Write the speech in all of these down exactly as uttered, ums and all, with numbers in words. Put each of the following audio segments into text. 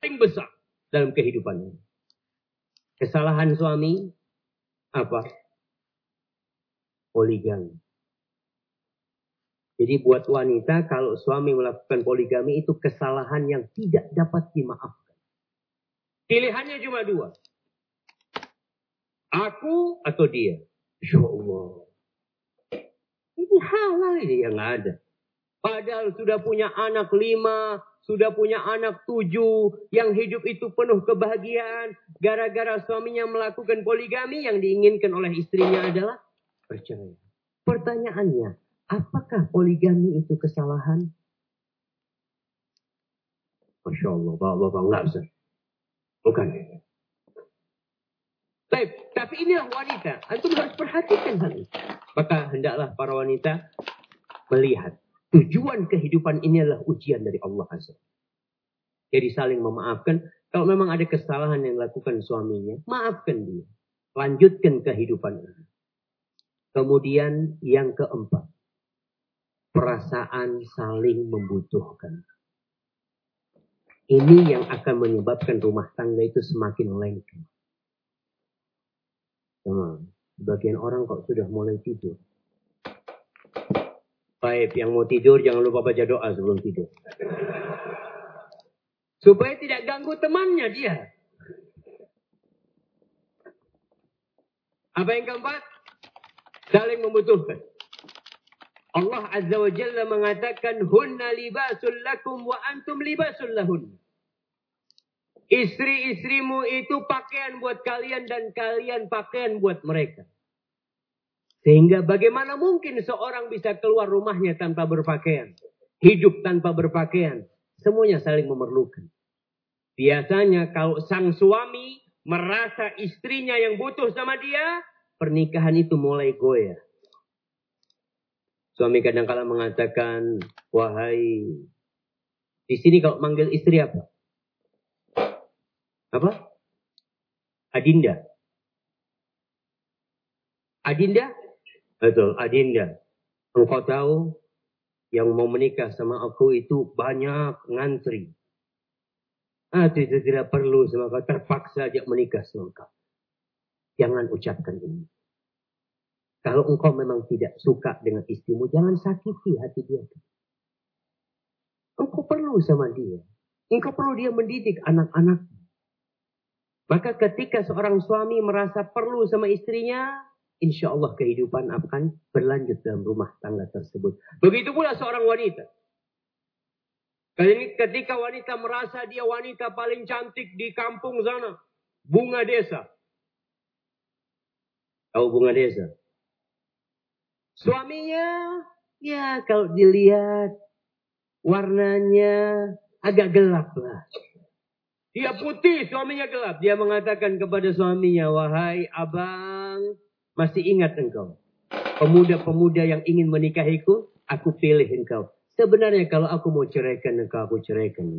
paling besar dalam kehidupan ini. Kesalahan suami apa? Poligami. Jadi buat wanita, kalau suami melakukan poligami itu kesalahan yang tidak dapat dimaafkan. Pilihannya cuma dua. Aku atau dia. Ya Allah. Ini halal ini yang nggak ada. Padahal sudah punya anak lima, sudah punya anak tujuh, yang hidup itu penuh kebahagiaan. Gara-gara suaminya melakukan poligami, yang diinginkan oleh istrinya adalah perceraian. Pertanyaannya, apakah poligami itu kesalahan? Masya Allah, bapak-bapak enggak bisa. Bukan. Baik, tapi inilah wanita. Antum harus perhatikan hal ini. Maka hendaklah para wanita melihat tujuan kehidupan ini adalah ujian dari Allah Azza. Jadi saling memaafkan. Kalau memang ada kesalahan yang dilakukan suaminya, maafkan dia. Lanjutkan kehidupan ini. Kemudian yang keempat. Perasaan saling membutuhkan. Ini yang akan menyebabkan rumah tangga itu semakin lengket. Nah, sebagian orang kok sudah mulai tidur. Baik, yang mau tidur jangan lupa baca doa sebelum tidur. Supaya tidak ganggu temannya dia. Apa yang keempat? Saling membutuhkan. Allah Azza wa Jalla mengatakan, Hunna libasul lakum wa antum libasul lahun. Istri-istrimu itu pakaian buat kalian dan kalian pakaian buat mereka. Sehingga bagaimana mungkin seorang bisa keluar rumahnya tanpa berpakaian. Hidup tanpa berpakaian. Semuanya saling memerlukan. Biasanya kalau sang suami merasa istrinya yang butuh sama dia, pernikahan itu mulai goyah. Suami kadang-kala mengatakan, wahai, di sini kalau manggil istri apa? Apa? Adinda. Adinda? Betul, Adinda. Engkau tahu, yang mau menikah sama aku itu banyak ngantri. Ah, itu tidak perlu sama kau, terpaksa ajak menikah sama kau. Jangan ucapkan ini. Kalau engkau memang tidak suka dengan istrimu, jangan sakiti hati dia. Engkau perlu sama dia. Engkau perlu dia mendidik anak-anak. Maka ketika seorang suami merasa perlu sama istrinya, insya Allah kehidupan akan berlanjut dalam rumah tangga tersebut. Begitu pula seorang wanita. Ketika wanita merasa dia wanita paling cantik di kampung sana. Bunga desa. Tahu bunga desa? Suaminya, ya kalau dilihat warnanya agak gelap lah. Dia putih, suaminya gelap. Dia mengatakan kepada suaminya, wahai abang, masih ingat engkau? Pemuda-pemuda yang ingin menikahiku, aku pilih engkau. Sebenarnya kalau aku mau ceraikan engkau, aku ceraikan.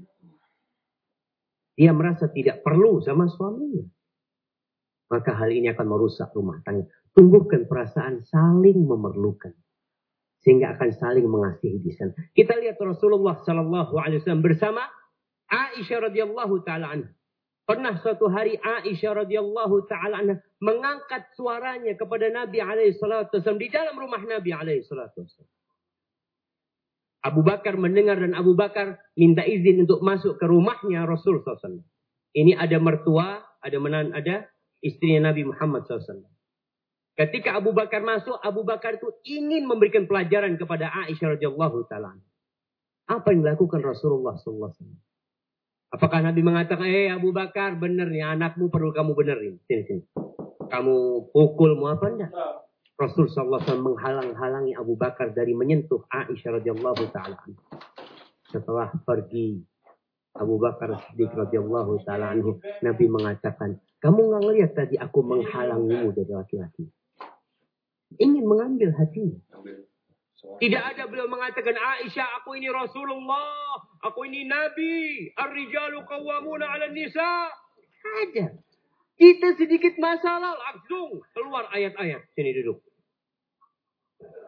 Dia merasa tidak perlu sama suaminya. Maka hal ini akan merusak rumah tangga. Tumbuhkan perasaan saling memerlukan. Sehingga akan saling mengasihi di sana. Kita lihat Rasulullah Sallallahu Alaihi Wasallam bersama Aisyah radhiyallahu taala anha. Pernah suatu hari Aisyah radhiyallahu taala anha mengangkat suaranya kepada Nabi alaihi salatu wasallam di dalam rumah Nabi alaihi salatu wasallam. Abu Bakar mendengar dan Abu Bakar minta izin untuk masuk ke rumahnya Rasul sallallahu alaihi wasallam. Ini ada mertua, ada menan, ada istrinya Nabi Muhammad sallallahu alaihi wasallam. Ketika Abu Bakar masuk, Abu Bakar itu ingin memberikan pelajaran kepada Aisyah radhiyallahu taala. Apa yang dilakukan Rasulullah sallallahu alaihi wasallam? Apakah Nabi mengatakan, eh Abu Bakar, benar nih anakmu perlu kamu benerin. Sini, sini. Kamu pukul mau apa enggak? Rasul sallallahu alaihi wasallam menghalang-halangi Abu Bakar dari menyentuh Aisyah radhiyallahu taala. Setelah pergi Abu Bakar Siddiq radhiyallahu taala anhu, Nabi mengatakan, kamu enggak ngelihat tadi aku menghalangimu dari laki-laki? Ingin mengambil hati. Tidak ada beliau mengatakan, Aisyah, aku ini Rasulullah, aku ini Nabi, ar-rijalu qawwamuna 'alan nisa. Ada. Kita sedikit masalah langsung keluar ayat-ayat. Sini duduk.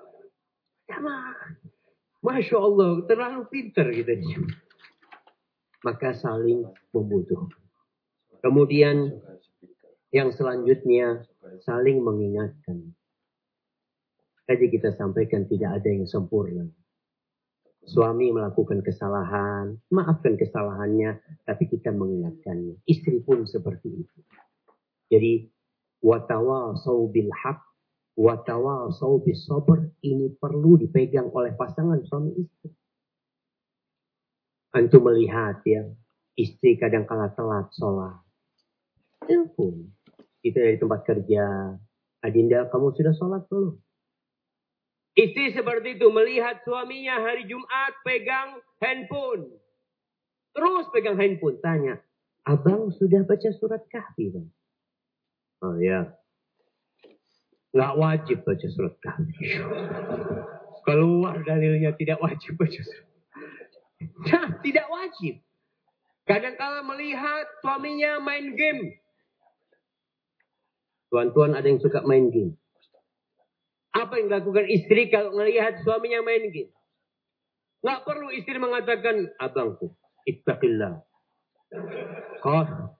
Sama. Masya Allah, terlalu pintar kita. maka saling membutuhkan. Kemudian yang selanjutnya saling mengingatkan. Tadi kita sampaikan tidak ada yang sempurna. Suami melakukan kesalahan, maafkan kesalahannya, tapi kita mengingatkannya. Istri pun seperti itu. Jadi, watawasau bil haq, watawasau bis sabr, ini perlu dipegang oleh pasangan suami istri. Antum melihat ya, istri kadang-kala telat sholat. Telepon. Kita dari tempat kerja, Adinda, kamu sudah sholat belum? Istri seperti itu melihat suaminya hari Jumat pegang handphone. Terus pegang handphone. Tanya, abang sudah baca surat Kahfi? Bang? Oh ya. Nggak wajib baca surat Kahfi. Keluar dalilnya tidak wajib baca surat. Nah, tidak wajib. Kadang-kala melihat suaminya main game. Tuan-tuan ada yang suka main game. Apa yang dilakukan istri kalau melihat suaminya main game? Nggak perlu istri mengatakan, abangku, ittaqillah. Kau.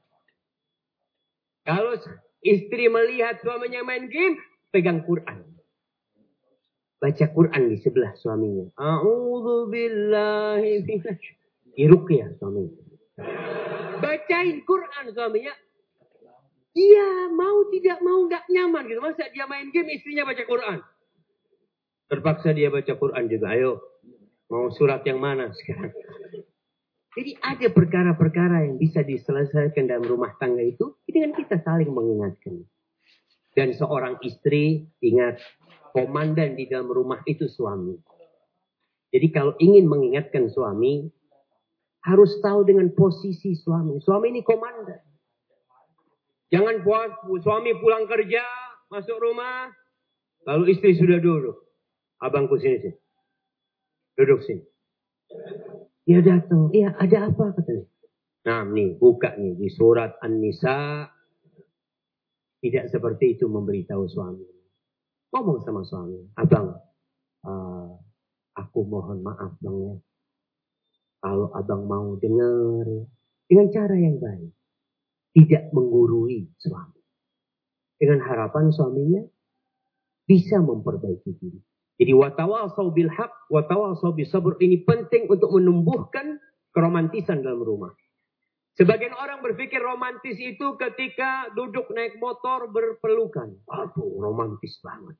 Kalau istri melihat suaminya main game, pegang Quran. Baca Quran di sebelah suaminya. A'udzu billahi minasy. Diruqyah suaminya. Bacain Quran suaminya. Iya, mau tidak mau nggak nyaman gitu. Masa dia main game, istrinya baca Quran. Terpaksa dia baca Quran juga. Ayo, mau surat yang mana sekarang? Jadi ada perkara-perkara yang bisa diselesaikan dalam rumah tangga itu dengan kita saling mengingatkan. Dan seorang istri, ingat, komandan di dalam rumah itu suami. Jadi kalau ingin mengingatkan suami, harus tahu dengan posisi suami. Suami ini komandan. Jangan buat suami pulang kerja, masuk rumah, lalu istri sudah duduk. Abangku sini sini. Duduk sini. Dia datang. Iya, ada apa katanya? Nah, nih, buka nih di surat An-Nisa. Tidak seperti itu memberitahu suami. Ngomong sama suami, abang, uh, aku mohon maaf bang ya. Kalau abang mau dengar dengan cara yang baik. Tidak menggurui suami. Dengan harapan suaminya bisa memperbaiki diri. Jadi watawasau bil haq, watawasau bis sabr ini penting untuk menumbuhkan keromantisan dalam rumah. Sebagian orang berpikir romantis itu ketika duduk naik motor berpelukan. Aduh, romantis banget.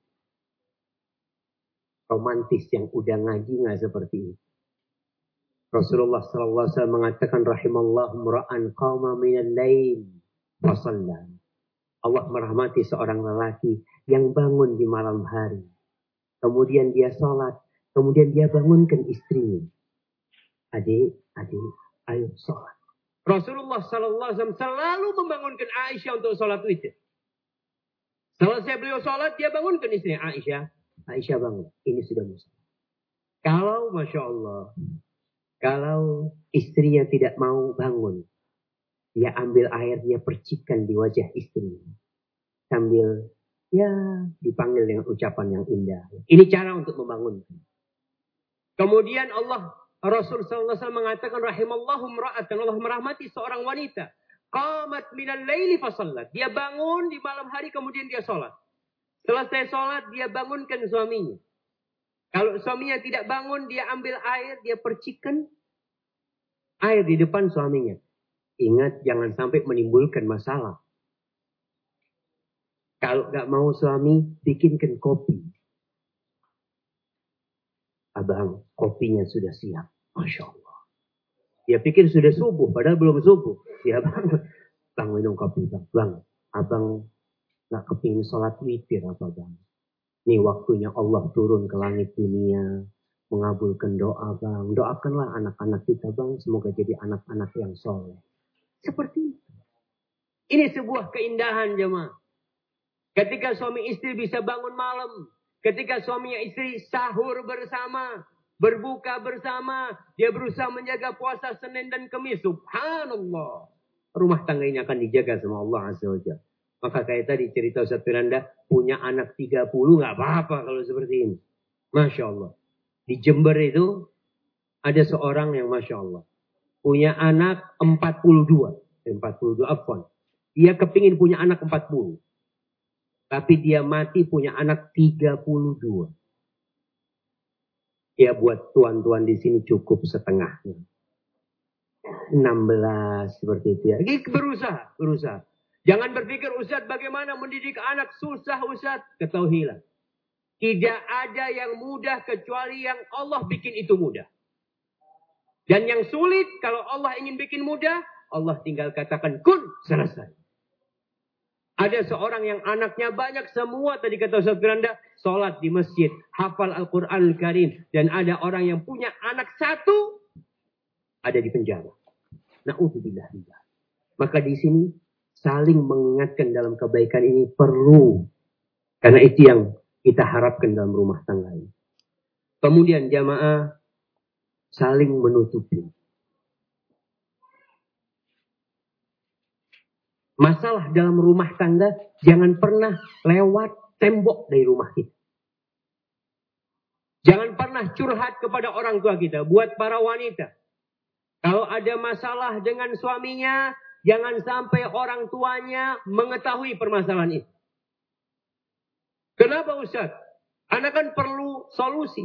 Romantis yang udah ngaji nggak seperti ini. Rasulullah sallallahu alaihi wasallam mengatakan rahimallahu mra'an qama minal lail wa shalla. Allah merahmati seorang lelaki yang bangun di malam hari. Kemudian dia sholat, kemudian dia bangunkan istrinya. Adik, adik, ayo sholat. Rasulullah sallallahu alaihi wasallam selalu membangunkan Aisyah untuk sholat witir. Selesai beliau sholat, dia bangunkan istrinya. Aisyah, Aisyah bangun. Ini sudah musim. Kalau Masya Allah, kalau istrinya tidak mau bangun, dia ambil air, dia percikan di wajah istrinya. Sambil, ya, dipanggil dengan ucapan yang indah. Ini cara untuk membangunkan. Kemudian Allah, Rasul sallallahu alaihi wasallam mengatakan, rahimallahu mra'atan, Allah merahmati seorang wanita. Qamat minal laili fasallat. Dia bangun di malam hari, kemudian dia sholat. Selesai sholat, dia bangunkan suaminya. Kalau suaminya tidak bangun, dia ambil air, dia percikan air di depan suaminya. Ingat, jangan sampai menimbulkan masalah. Kalau nggak mau suami, bikinkan kopi. Abang, kopinya sudah siap. Masya Allah. Dia pikir sudah subuh, padahal belum subuh. Dia bang, bang minum kopi bang. Bang, abang nggak kepingin sholat witir apa bang? Ini waktunya Allah turun ke langit dunia. Mengabulkan doa bang. Doakanlah anak-anak kita bang. Semoga jadi anak-anak yang soleh. Seperti itu. Ini sebuah keindahan jemaah. Ketika suami istri bisa bangun malam. Ketika suami istri sahur bersama. Berbuka bersama. Dia berusaha menjaga puasa Senin dan Kamis. Subhanallah. Rumah tangga ini akan dijaga sama Allah Azza wa Jalla. Maka kayak tadi cerita Ustaz Firanda. Punya anak tiga puluh gak apa-apa kalau seperti ini. Masya Allah. Di Jember itu. Ada seorang yang Masya Allah. punya anak empat puluh dua. empat puluh dua, afwan. Dia kepingin punya anak empat puluh. Tapi dia mati punya anak tiga puluh dua. Ya buat tuan-tuan di sini cukup setengahnya. enam belas seperti itu ya. Berusaha, berusaha. Jangan berpikir, Ustaz bagaimana mendidik anak susah Ustaz. Ketahuilah. Tidak ada yang mudah kecuali yang Allah bikin itu mudah. Dan yang sulit kalau Allah ingin bikin mudah, Allah tinggal katakan kun, selesai. Ada seorang yang anaknya banyak semua, tadi kata Ustaz Firanda, sholat di masjid, hafal Al-Quran Al-Karim. Dan ada orang yang punya anak satu, ada di penjara. Na'udzubillah. Maka di sini saling mengingatkan dalam kebaikan ini perlu. Karena itu yang kita harapkan dalam rumah tangga ini. Kemudian jamaah saling menutupi. Masalah dalam rumah tangga jangan pernah lewat tembok dari rumah kita. Jangan pernah curhat kepada orang tua kita. Buat para wanita, kalau ada masalah dengan suaminya, jangan sampai orang tuanya mengetahui permasalahan itu. Kenapa Ustaz? Anak kan perlu solusi.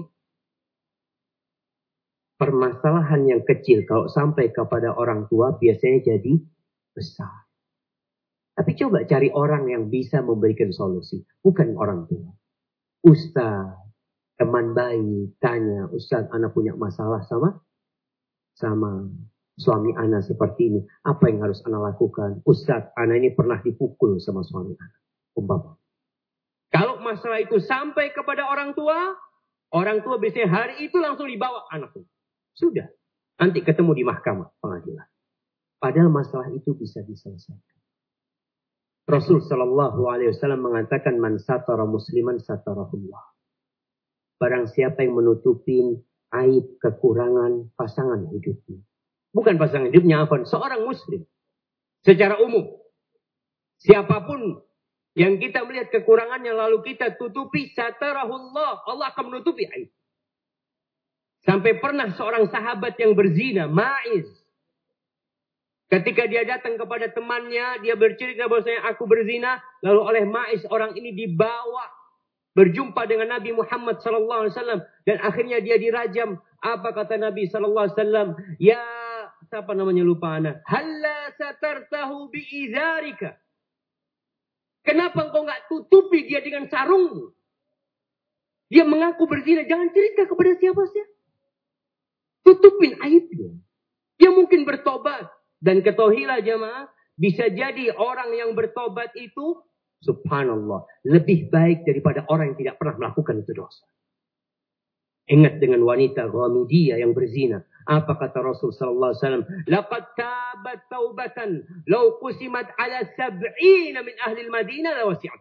Permasalahan yang kecil kalau sampai kepada orang tua biasanya jadi besar. Tapi coba cari orang yang bisa memberikan solusi. Bukan orang tua. Ustaz, teman baik, tanya, Ustaz, anak punya masalah sama sama suami anak seperti ini. Apa yang harus anak lakukan? Ustaz, anak ini pernah dipukul sama suami anak. Umpama. Kalau masalah itu sampai kepada orang tua, orang tua biasanya hari itu langsung dibawa anaknya. Sudah. Nanti ketemu di mahkamah pengadilan. Padahal masalah itu bisa diselesaikan. Rasul Shallallahu Alaihi Wasallam mengatakan, man satara musliman satarahullah. Barang siapa yang menutupi aib kekurangan pasangan hidupnya. Bukan pasangan hidupnya, apa? Seorang muslim. Secara umum. Siapapun yang kita melihat kekurangannya lalu kita tutupi, satarahullah. Allah akan menutupi aib. Sampai pernah seorang sahabat yang berzina, Ma'iz. Ketika dia datang kepada temannya, dia bercerita bahwasanya aku berzina. Lalu oleh Ma'iz orang ini dibawa berjumpa dengan Nabi Muhammad sallallahu alaihi wasallam dan akhirnya dia dirajam. Apa kata Nabi sallallahu alaihi wasallam? Ya, siapa namanya lupa anak. Halla satartahu biizarika. Kenapa engkau enggak tutupi dia dengan sarungmu? Dia mengaku berzina, jangan cerita kepada siapa-siapa. Tutupin aibnya. Dia mungkin bertobat. Dan ketahuilah jamaah, bisa jadi orang yang bertobat itu, subhanallah, lebih baik daripada orang yang tidak pernah melakukan itu dosa. Ingat dengan wanita Ghamidiyah yang berzina. Apa kata Rasul sallallahu alaihi wasallam? Laqad tabat taubatan law qusimat ala sab'ina min ahli al-Madinah la wasi'at.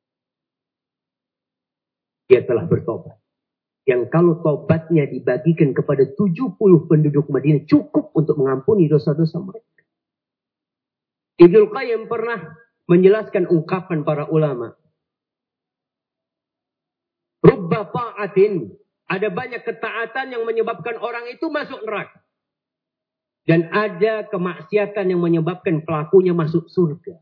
Dia telah bertobat. Yang kalau tobatnya dibagikan kepada tujuh puluh penduduk Madinah cukup untuk mengampuni dosa-dosa mereka. Ibnu Qayyim pernah menjelaskan ungkapan para ulama. Rubba ta'atin. Ada banyak ketaatan yang menyebabkan orang itu masuk neraka. Dan ada kemaksiatan yang menyebabkan pelakunya masuk surga.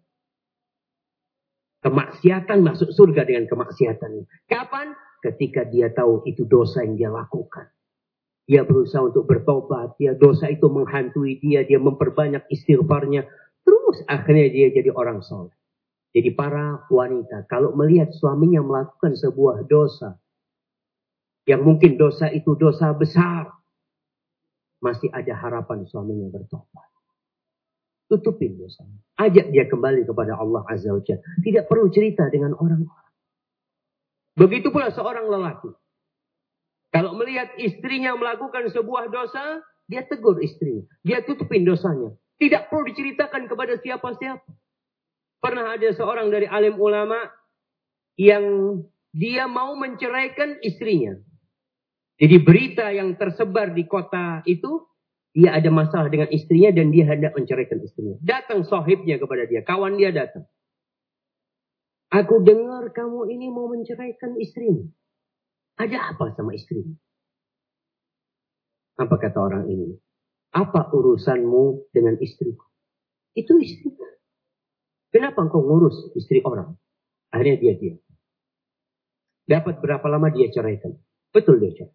Kemaksiatan masuk surga dengan kemaksiatan. Kapan? Ketika dia tahu itu dosa yang dia lakukan. Dia berusaha untuk bertobat. Dia dosa itu menghantui dia. Dia memperbanyak istighfarnya. Terus akhirnya dia jadi orang soleh. Jadi para wanita, kalau melihat suaminya melakukan sebuah dosa, yang mungkin dosa itu dosa besar, masih ada harapan suaminya bertobat. Tutupin dosanya. Ajak dia kembali kepada Allah Azza wa Jalla. Tidak perlu cerita dengan orang-orang. Begitu pula seorang lelaki. Kalau melihat istrinya melakukan sebuah dosa, dia tegur istrinya. Dia tutupin dosanya. Tidak perlu diceritakan kepada siapa-siapa. Pernah ada seorang dari alim ulama yang dia mau menceraikan istrinya. Jadi berita yang tersebar di kota itu, dia ada masalah dengan istrinya dan dia hendak menceraikan istrinya. Datang sahibnya kepada dia, kawan dia datang. Aku dengar kamu ini mau menceraikan istrimu. Ada apa sama istrimu? Apa kata orang ini? Apa urusanmu dengan istriku? Itu istri. Kenapa engkau ngurus istri orang? Akhirnya dia diam. Dapat berapa lama dia ceraikan? Betul dia cerai.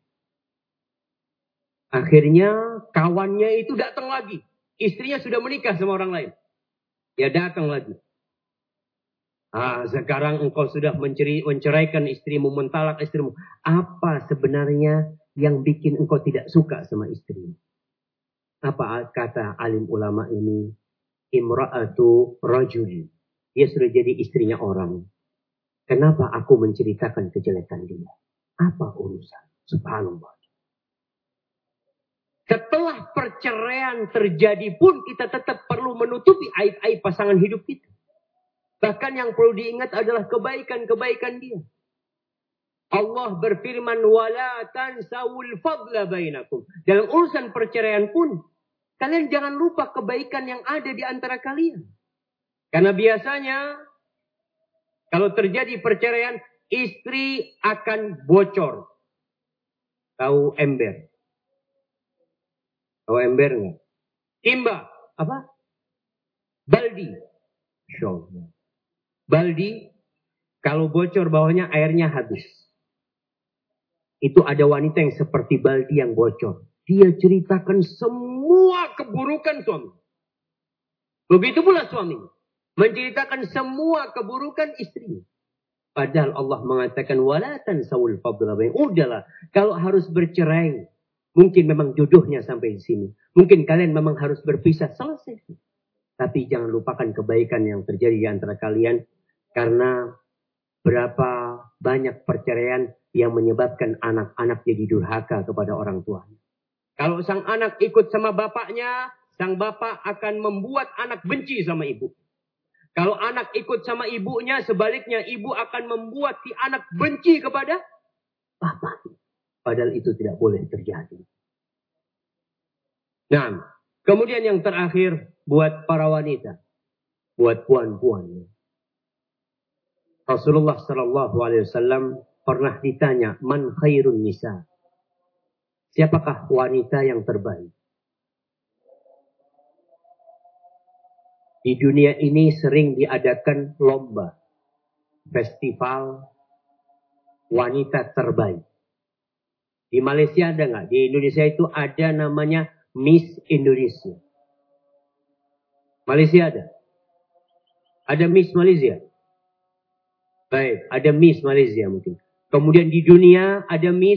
Akhirnya kawannya itu datang lagi. Istrinya sudah menikah sama orang lain. Dia datang lagi. Ah, sekarang engkau sudah menceri, menceraikan istrimu, mentalak istrimu. Apa sebenarnya yang bikin engkau tidak suka sama istrimu? Apa kata alim ulama ini? Imra'atu rajuli. Dia sudah jadi istrinya orang. Kenapa aku menceritakan kejelekan dia? Apa urusan? Subhanallah. Setelah perceraian terjadi pun kita tetap perlu menutupi aib-aib pasangan hidup kita. Bahkan yang perlu diingat adalah kebaikan-kebaikan dia. Allah berfirman, wala tansawul fadla bainakum. Dalam urusan perceraian pun, kalian jangan lupa kebaikan yang ada di antara kalian. Karena biasanya, kalau terjadi perceraian, istri akan bocor. Tahu ember? Tahu ember enggak? Timba. Apa? Baldi. Show. Baldi, kalau bocor bawahnya airnya habis. Itu ada wanita yang seperti baldi yang bocor. Dia ceritakan semua keburukan suami. Begitu pula suami. Menceritakan semua keburukan istri. Padahal Allah mengatakan wala tansawul fadla bainakum. Udahlah, kalau harus bercerai, mungkin memang jodohnya sampai di sini. Mungkin kalian memang harus berpisah, selesai. Tapi jangan lupakan kebaikan yang terjadi di antara kalian. Karena berapa banyak perceraian yang menyebabkan anak-anak jadi durhaka kepada orang tuanya. Kalau sang anak ikut sama bapaknya, sang bapak akan membuat anak benci sama ibu. Kalau anak ikut sama ibunya, sebaliknya ibu akan membuat si anak benci kepada bapak. Padahal itu tidak boleh terjadi. Nah, kemudian yang terakhir buat para wanita, buat puan-puan. Rasulullah Shallallahu Alaihi Wasallam pernah ditanya, man khairun nisa? Siapakah wanita yang terbaik? Di dunia ini sering diadakan lomba, festival wanita terbaik. Di Malaysia ada nggak? Di Indonesia itu ada namanya Miss Indonesia. Malaysia ada? Ada Miss Malaysia? Baik, ada Miss Malaysia mungkin. Kemudian di dunia ada Miss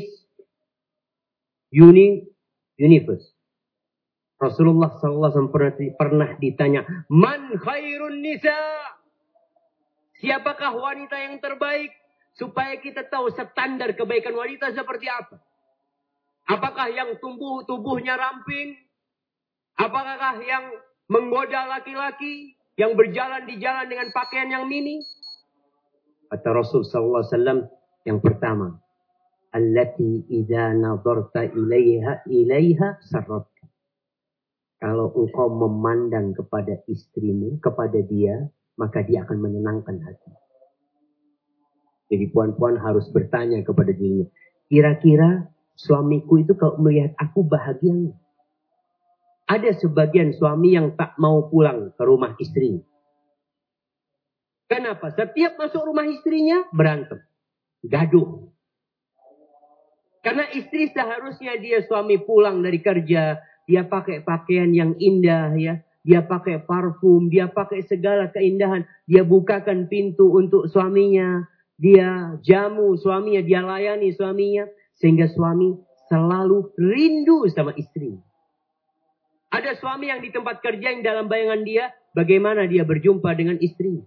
Uni Universe. Rasulullah sallallahu alaihi wasallam pernah ditanya, man khairun nisa? Siapakah wanita yang terbaik? Supaya kita tahu standar kebaikan wanita seperti apa. Apakah yang tumbuh tubuhnya ramping? Apakah yang menggoda laki-laki? Yang berjalan di jalan dengan pakaian yang mini? Kata Rasul sallallahu alaihi wasallam, yang pertama, allati idza nadarta ilaiha ilaiha sarrat. Kalau engkau memandang kepada istrimu, kepada dia, maka dia akan menyenangkan hati. Jadi puan-puan harus bertanya kepada dirinya, kira-kira suamiku itu kalau melihat aku bahagia nggak? Ada sebagian suami yang tak mau pulang ke rumah istrinya. Kenapa? Setiap masuk rumah istrinya, berantem. Gaduh. Karena istri seharusnya dia suami pulang dari kerja, dia pakai pakaian yang indah, ya. Dia pakai parfum, dia pakai segala keindahan. Dia bukakan pintu untuk suaminya. Dia jamu suaminya, dia layani suaminya. Sehingga suami selalu rindu sama istri. Ada suami yang di tempat kerja yang dalam bayangan dia, bagaimana dia berjumpa dengan istri.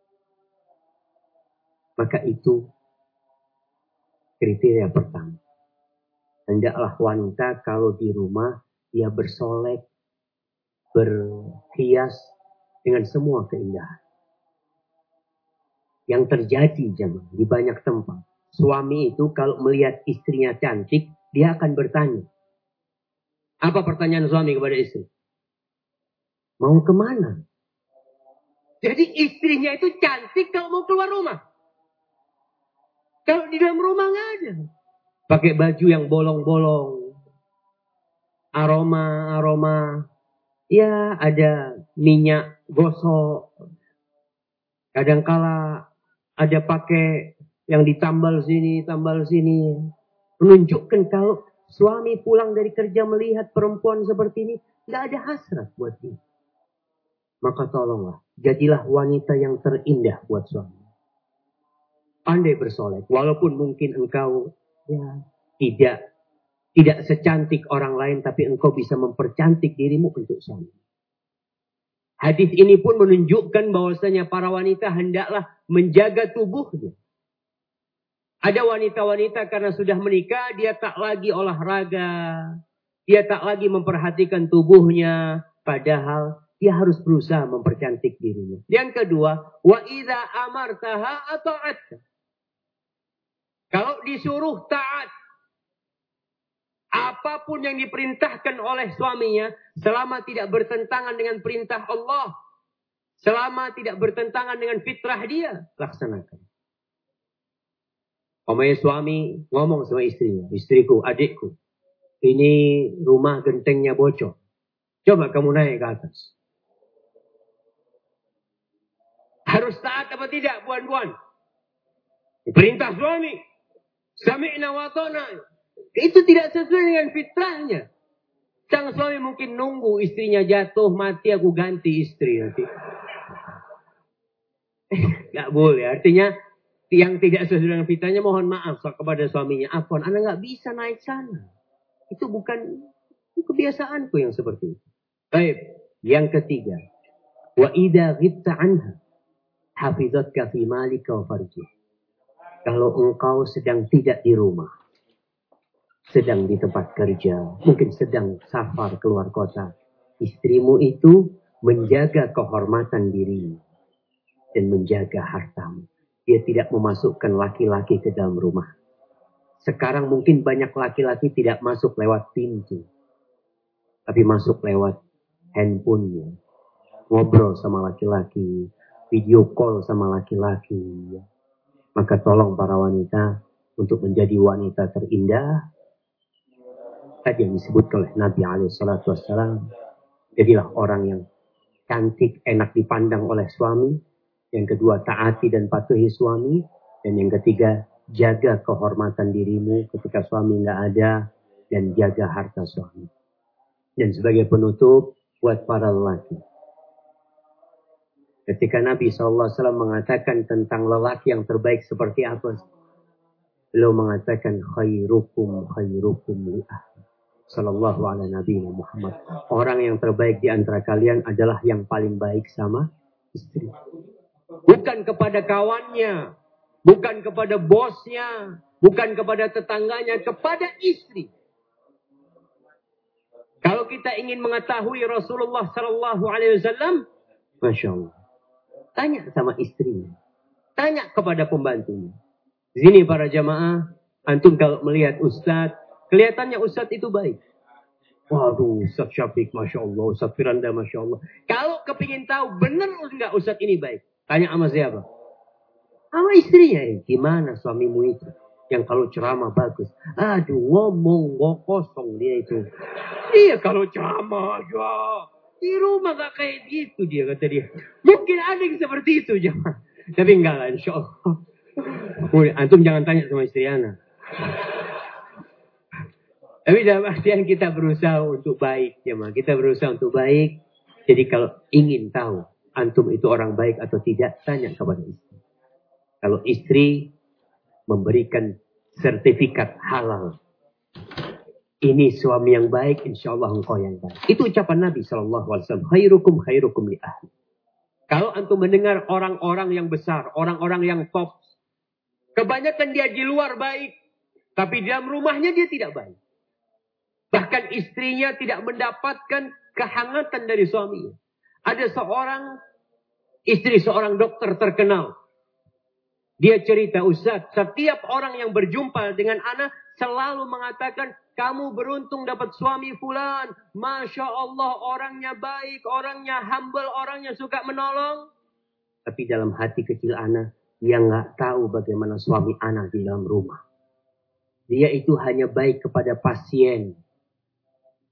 Maka itu kriteria pertama. Hendaklah wanita kalau di rumah dia bersolek, berhias dengan semua keindahan. Yang terjadi jemaah di banyak tempat. Suami itu kalau melihat istrinya cantik, dia akan bertanya. Apa pertanyaan suami kepada istri? Mau kemana? Jadi istrinya itu cantik kalau mau keluar rumah. Kalau di dalam rumah nggak ada. Pakai baju yang bolong-bolong. aroma-aroma. Ya, ada minyak gosok. Kadangkala ada pakai yang ditambal sini, tambal sini. Menunjukkan kalau suami pulang dari kerja melihat perempuan seperti ini, nggak ada hasrat buat dia. Maka tolonglah, jadilah wanita yang terindah buat suami. Pandai bersolek, walaupun mungkin engkau ya tidak tidak secantik orang lain, tapi engkau bisa mempercantik dirimu untuk suami. Hadis ini pun menunjukkan bahwasanya para wanita hendaklah menjaga tubuhnya. Ada wanita-wanita karena sudah menikah, dia tak lagi olahraga, dia tak lagi memperhatikan tubuhnya, padahal dia harus berusaha mempercantik dirinya. Yang kedua, wa idza amartaha ata'atka. Kalau disuruh taat, apapun yang diperintahkan oleh suaminya, selama tidak bertentangan dengan perintah Allah, selama tidak bertentangan dengan fitrah dia, laksanakan. Omanya suami ngomong sama istrinya, istriku, adikku, ini rumah gentengnya bocor. Coba kamu naik ke atas. Harus taat apa tidak, puan-puan? Perintah suami. Sami'na wa ta'na. Itu tidak sesuai dengan fitrahnya. Sang suami mungkin nunggu istrinya jatuh, mati, aku ganti istri nanti. Gak boleh. Artinya, yang tidak sesuai dengan fitrahnya, mohon maaf kepada suaminya. Afwan, Anda gak bisa naik sana. Itu bukan kebiasaanku yang seperti itu. Baik. Yang ketiga. Wa idha ghibta anha, hafizatka fi malika wa farjih. Kalau engkau sedang tidak di rumah, sedang di tempat kerja, mungkin sedang safar keluar kota, istrimu itu menjaga kehormatan dirimu dan menjaga hartamu. Dia tidak memasukkan laki-laki ke dalam rumah. Sekarang mungkin banyak laki-laki tidak masuk lewat pintu, tapi masuk lewat handphonenya. Ngobrol sama laki-laki, video call sama laki-laki. Maka tolong para wanita untuk menjadi wanita terindah. Tadi yang disebut oleh Nabi alaihi salatu wassalam. Jadilah orang yang cantik, enak dipandang oleh suami. Yang kedua, taati dan patuhi suami. Dan yang ketiga, jaga kehormatan dirimu ketika suami nggak ada. Dan jaga harta suami. Dan sebagai penutup, buat para lelaki. Ketika Nabi shallallahu alaihi wasallam mengatakan tentang lelaki yang terbaik seperti apa? Beliau mengatakan khairukum khairukum li ahli. Sallallahu alaihi Nabi Muhammad. Orang yang terbaik di antara kalian adalah yang paling baik sama istri. Bukan kepada kawannya, bukan kepada bosnya, bukan kepada tetangganya, kepada istri. Kalau kita ingin mengetahui Rasulullah Sallallahu Alaihi Wasallam, Masya Allah, tanya sama istrinya, tanya kepada pembantunya. Di sini para jamaah, antum kalau melihat Ustadz, kelihatannya Ustadz itu baik. Waduh, Ustadz Syafiq, Masya Allah, Ustadz Firanda, Masya Allah. Kalau kepingin tahu benar enggak Ustadz ini baik, tanya sama siapa? Sama istrinya. Eh, gimana suamimu itu? Yang kalau ceramah bagus. Aduh, ngomong, ngomong kosong dia itu. Dia kalau ceramah aja. Di rumah gak kayak gitu dia, kata dia. Mungkin ada yang seperti itu, jemaah. Tapi enggak lah, insya Allah. Antum jangan tanya sama istri Ana. Tapi dalam artian kita berusaha untuk baik, jemaah. Kita berusaha untuk baik. Jadi kalau ingin tahu antum itu orang baik atau tidak, tanya kepada istri. Kalau istri memberikan sertifikat halal, ini suami yang baik, insya Allah engkau yang baik. Itu ucapan Nabi shallallahu alaihi wasallam. Khairukum khairukum li ahli. Kalau antum mendengar orang-orang yang besar, orang-orang yang top, kebanyakan dia di luar baik, tapi di dalam rumahnya dia tidak baik. Bahkan istrinya tidak mendapatkan kehangatan dari suaminya. Ada seorang istri seorang dokter terkenal. Dia cerita, Ustaz, setiap orang yang berjumpa dengan ana selalu mengatakan, kamu beruntung dapat suami fulan. Masya Allah, orangnya baik, orangnya humble, orangnya suka menolong. Tapi dalam hati kecil ana, dia nggak tahu bagaimana suami ana di dalam rumah. Dia itu hanya baik kepada pasien.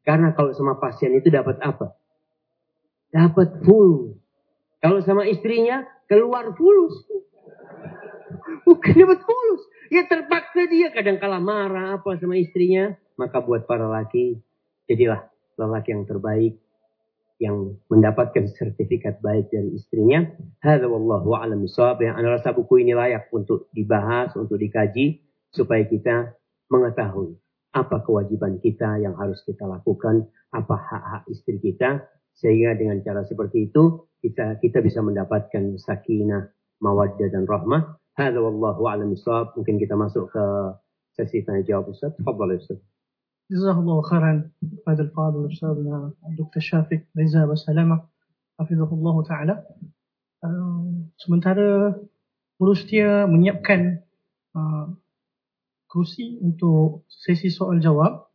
Karena kalau sama pasien itu dapat apa? Dapat fulus. Kalau sama istrinya, keluar fulus. Bukan dapat fulus. Ya terpaksa dia kadang kala marah apa sama istrinya. Maka buat para laki, jadilah lelaki yang terbaik. Yang mendapatkan sertifikat baik dari istrinya. Hadza wallahu a'lam bishawab. Yang ana rasa buku ini layak untuk dibahas, untuk dikaji. Supaya kita mengetahui apa kewajiban kita yang harus kita lakukan. Apa hak-hak istri kita. Sehingga dengan cara seperti itu, kita kita bisa mendapatkan sakinah, mawaddah dan rahmah. Hadza wallahu a'lam bishawab. Mungkin kita masuk ke sesi tanya jawab Ustaz. Tafadhal Ustaz. Jazakallahu khairan kepada al-fadhil Ustazna Doktor Syafiq Reza Basalamah hafizahullah taala. Uh, sementara urus dia menyiapkan uh, kerusi untuk sesi soal jawab.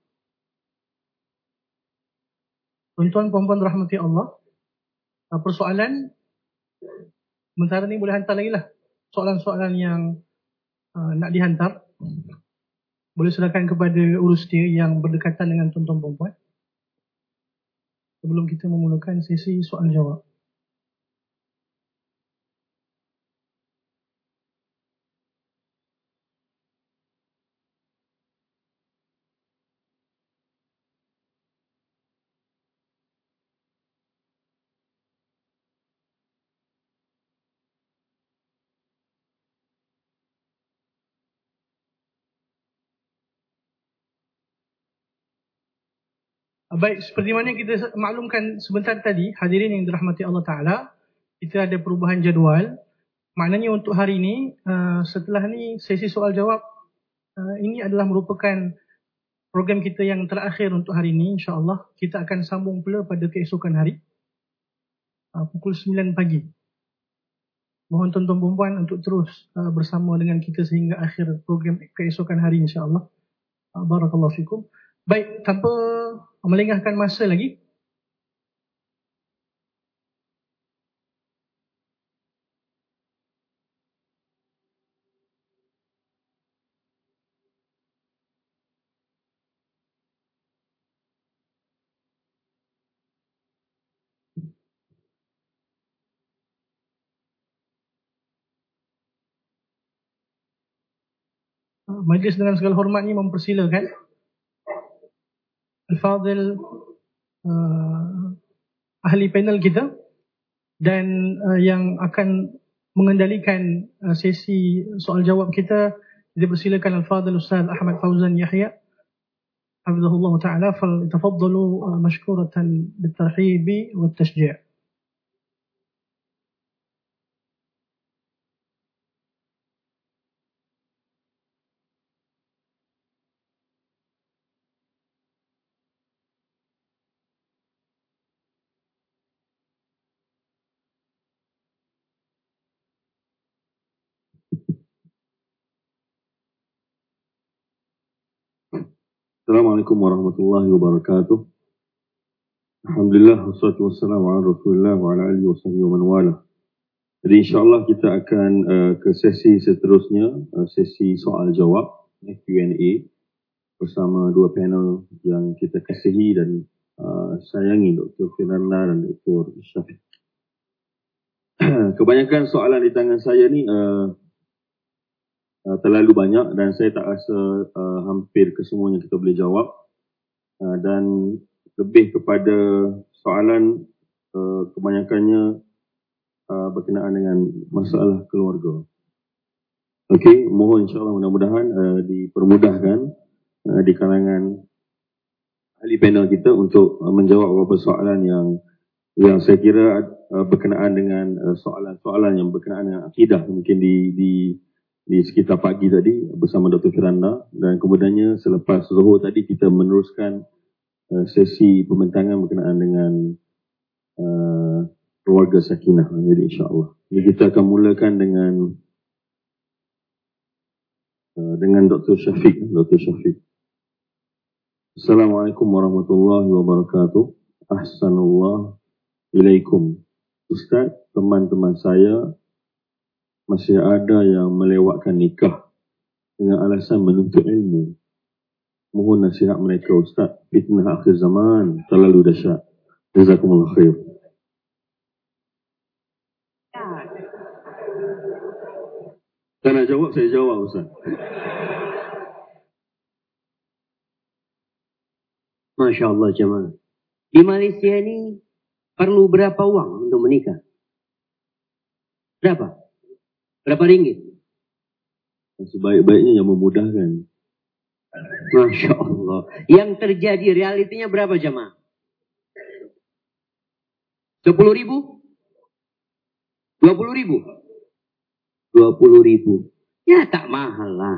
Tuan-tuan puan-puan rahmati Allah, uh, persoalan sementara ni boleh hantar lagi lah soalan-soalan yang uh, nak dihantar. Boleh serahkan kepada urus dia yang berdekatan dengan tuan-tuan puan-puan sebelum kita memulakan sesi soal jawab. Baik, seperti mana kita maklumkan sebentar tadi, hadirin yang dirahmati Allah Ta'ala, kita ada perubahan jadual. Maknanya untuk hari ini, uh, setelah ni sesi soal jawab, uh, ini adalah merupakan program kita yang terakhir untuk hari ini. InsyaAllah kita akan sambung pula pada keesokan hari, uh, pukul sembilan pagi. Mohon tuan-tuan perempuan untuk terus uh, bersama dengan kita sehingga akhir program keesokan hari insyaAllah. Uh, Barakallahu fikum. Baik, tanpa melengahkan masa lagi, uh, majlis dengan segala hormat ini mempersilakan Al-Fadhil uh, ahli panel kita dan uh, yang akan mengendalikan uh, sesi soal jawab kita. Kita persilakan Al-Fadhil Ustaz Ahmad Fauzan Yahya hafizahullah ta'ala, فليتفضلوا uh, مشكورة بالترحيب والتشجيع. Assalamualaikum warahmatullahi wabarakatuh. Alhamdulillah wassalatu wassalamu ala Rasulillah wa ala alihi wasahbihi wa man wala. Jadi insya-Allah kita akan uh, ke sesi seterusnya, uh, sesi soal jawab Q and A bersama dua panel yang kita kasihi dan uh, sayangi, Doktor Firanda dan Doktor Syafiq. Kebanyakan soalan di tangan saya ni uh, Uh, terlalu banyak dan saya tak rasa uh, hampir kesemuanya kita boleh jawab, uh, dan lebih kepada soalan uh, kebanyakannya uh, berkenaan dengan masalah keluarga. Okey, mohon insyaAllah mudah-mudahan uh, dipermudahkan uh, di kalangan ahli panel kita untuk uh, menjawab beberapa soalan yang yang saya kira uh, berkenaan dengan uh, soalan-soalan yang berkenaan dengan akidah, mungkin di di di sekitar pagi tadi bersama Doktor Firanda, dan kemudiannya selepas Zuhur tadi kita meneruskan uh, sesi pembentangan berkenaan dengan uh, keluarga sakinah. Jadi insya-Allah. Jadi kita akan mulakan dengan uh, dengan Doktor Syafiq, Doktor Syafiq. Assalamualaikum warahmatullahi wabarakatuh. Ahsanallah ilaikum. Ustaz, teman-teman saya masih ada yang melewatkan nikah dengan alasan menuntut ilmu. mohon nasihat mereka Ustaz. Fitnah akhir zaman terlalu dahsyat. Jazakumullah khair. Saya nak jawab, saya jawab Ustaz. Masya Allah jemaah. Di Malaysia ini perlu berapa uang untuk menikah? Berapa? Berapa ringgit? Sebaik-baiknya yang memudahkan. Masya Allah. Yang terjadi realitinya berapa jemaah? Sepuluh ribu? Dua puluh ribu? Dua puluh ribu. Ya tak mahal lah.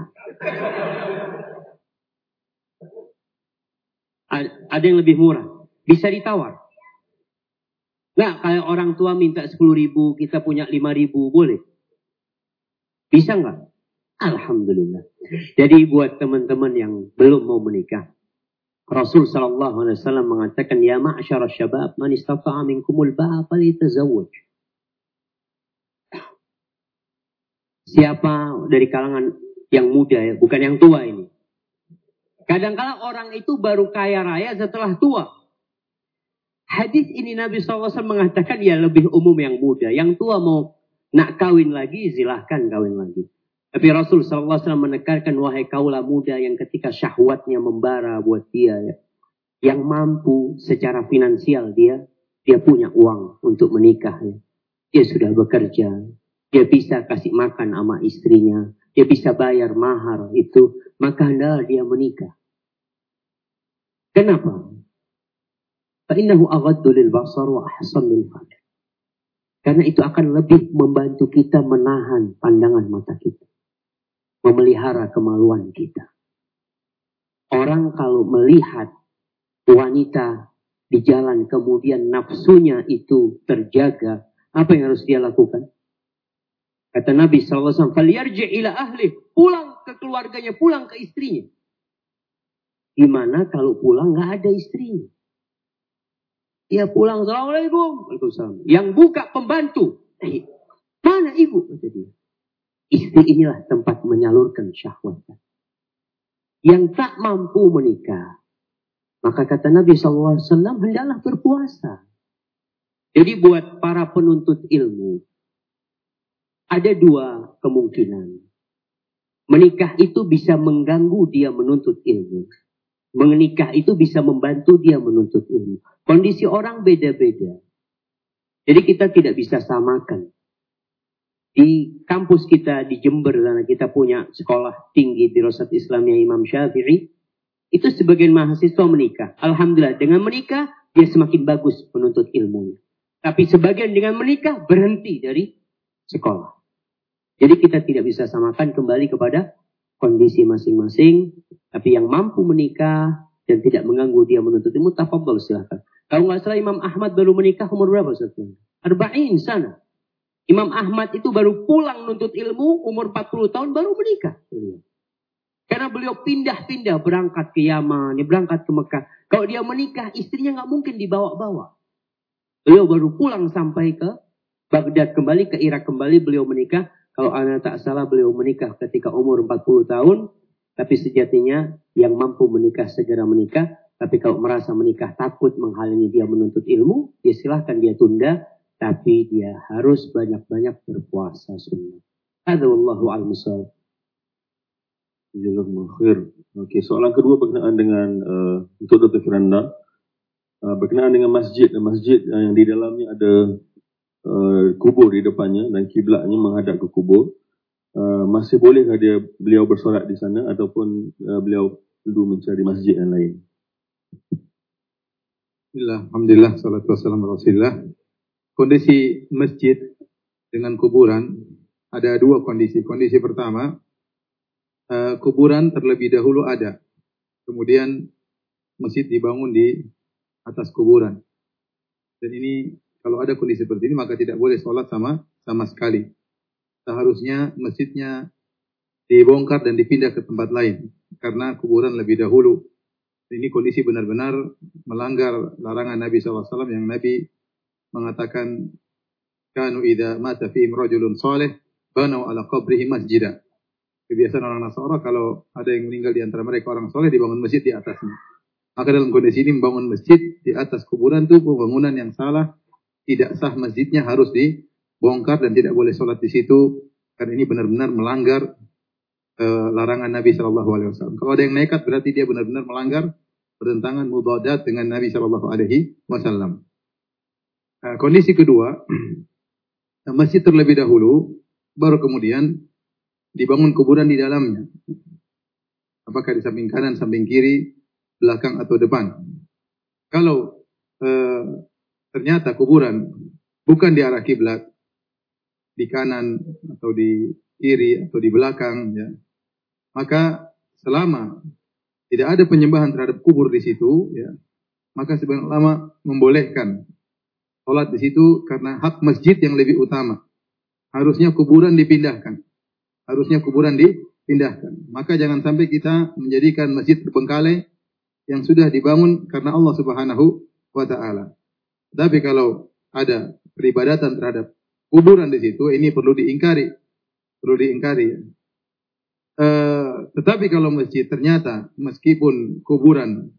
Ada yang lebih murah. Bisa ditawar. Nah, kalau orang tua minta sepuluh ribu, kita punya lima ribu, boleh? Bisa nggak? Alhamdulillah. Jadi buat teman-teman yang belum mau menikah, Rasul sallallahu alaihi wasallam mengatakan, ya ma'syar syabab, man istata'a minkumul ba'a falyatazawwaj. Siapa dari kalangan yang muda ya, bukan yang tua ini. Kadang-kadang orang itu baru kaya raya setelah tua. Hadis ini Nabi sallallahu alaihi wasallam mengatakan ya lebih umum yang muda. Yang tua mau nak kawin lagi, silahkan kawin lagi. Tapi Rasul sallallahu alaihi wasallam menekankan, wahai kaulah muda yang ketika syahwatnya membara buat dia, ya, yang mampu secara finansial dia, dia punya uang untuk menikah. Ya. Dia sudah bekerja, dia bisa kasih makan sama istrinya, dia bisa bayar mahar itu, maka hendaklah dia menikah. Kenapa? Fa'innahu aghaddu lil basar wa ahsan lil farj. Karena itu akan lebih membantu kita menahan pandangan mata kita. Memelihara kemaluan kita. Orang kalau melihat wanita di jalan kemudian nafsunya itu terjaga, apa yang harus dia lakukan? Kata Nabi sallallahu alaihi wasallam, "Falyarji' ila ahli." Pulang ke keluarganya, pulang ke istrinya. Gimana kalau pulang nggak ada istrinya? Dia pulang, Assalamualaikum. Waalaikumsalam. Yang buka pembantu. Eh, mana ibu? Kata dia. Istri inilah tempat menyalurkan syahwat. Yang tak mampu menikah, maka kata Nabi sallallahu alaihi wasallam, hendaklah berpuasa. Jadi buat para penuntut ilmu, ada dua kemungkinan. Menikah itu bisa mengganggu dia menuntut ilmu. Menikah itu bisa membantu dia menuntut ilmu. Kondisi orang beda-beda. Jadi kita tidak bisa samakan. Di kampus kita di Jember, karena kita punya sekolah tinggi Dirasat Islamiyah Imam Syafi'i, itu sebagian mahasiswa menikah. Alhamdulillah, dengan menikah dia semakin bagus menuntut ilmunya. Tapi sebagian dengan menikah berhenti dari sekolah. Jadi kita tidak bisa samakan, kembali kepada kondisi masing-masing. Tapi yang mampu menikah dan tidak mengganggu dia menuntut ilmu, tafadhol silahkan. Kalau nggak salah Imam Ahmad baru menikah umur berapa? Arba'in sana. Imam Ahmad itu baru pulang nuntut ilmu umur empat puluh tahun baru menikah. Karena beliau pindah-pindah berangkat ke Yaman, berangkat ke Mekah. Kalau dia menikah, istrinya nggak mungkin dibawa-bawa. Beliau baru pulang sampai ke Baghdad kembali, ke Irak kembali, beliau menikah. Kalau ana tak salah beliau menikah ketika umur empat puluh tahun. Tapi sejatinya yang mampu menikah segera menikah. Tapi kalau merasa menikah takut menghalangi dia menuntut ilmu, ya silahkan dia tunda. Tapi dia harus banyak-banyak berpuasa sunnah. Hadza wallahu a'lam bishawab. Jazakumullah khair. Okey, soalan kedua berkenaan dengan uh, untuk Doktor Firanda, uh, berkenaan dengan masjid, masjid uh, yang di dalamnya ada uh, kubur di depannya dan kiblatnya menghadap ke kubur. Uh, masih bolehkah dia beliau bersolat di sana ataupun uh, beliau perlu mencari masjid yang lain? Bismillah, alhamdulillah, salatu wassalamu ala Rasulillah. Kondisi masjid dengan kuburan ada dua kondisi. Kondisi pertama, uh, kuburan terlebih dahulu ada, kemudian masjid dibangun di atas kuburan. Dan ini kalau ada kondisi seperti ini maka tidak boleh sholat sama sama sekali. Seharusnya masjidnya dibongkar dan dipindah ke tempat lain karena kuburan lebih dahulu. Ini kondisi benar-benar melanggar larangan Nabi shallallahu alaihi wasallam yang Nabi mengatakan, kanu idza mata fihim rajulun salih banaw ala qabrihi masjidah. Kebiasaan orang Nasara kalau ada yang meninggal di antara mereka orang soleh dibangun masjid di atasnya. Maka dalam kondisi ini membangun masjid di atas kuburan itu pembangunan yang salah, tidak sah, masjidnya harus dibongkar dan tidak boleh sholat di situ karena ini benar-benar melanggar uh, larangan Nabi Shallallahu Alaihi Wasallam. Kalau ada yang nekat berarti dia benar-benar melanggar, bertentangan, mudadat dengan Nabi Shallallahu Alaihi Wasallam. Uh, kondisi kedua, masjid terlebih dahulu, baru kemudian dibangun kuburan di dalamnya. Apakah di samping kanan, samping kiri, belakang atau depan. Kalau eh, ternyata kuburan bukan di arah kiblat, di kanan atau di kiri atau di belakang, ya, maka selama tidak ada penyembahan terhadap kubur di situ, ya, maka sebagian ulama membolehkan sholat di situ karena hak masjid yang lebih utama. Harusnya kuburan dipindahkan. Harusnya kuburan dipindahkan. Maka jangan sampai kita menjadikan masjid terbengkalai yang sudah dibangun karena Allah Subhanahu wa Ta'ala. Tapi kalau ada peribadatan terhadap kuburan di situ, ini perlu diingkari, perlu diingkari. E, tetapi kalau masjid ternyata meskipun kuburan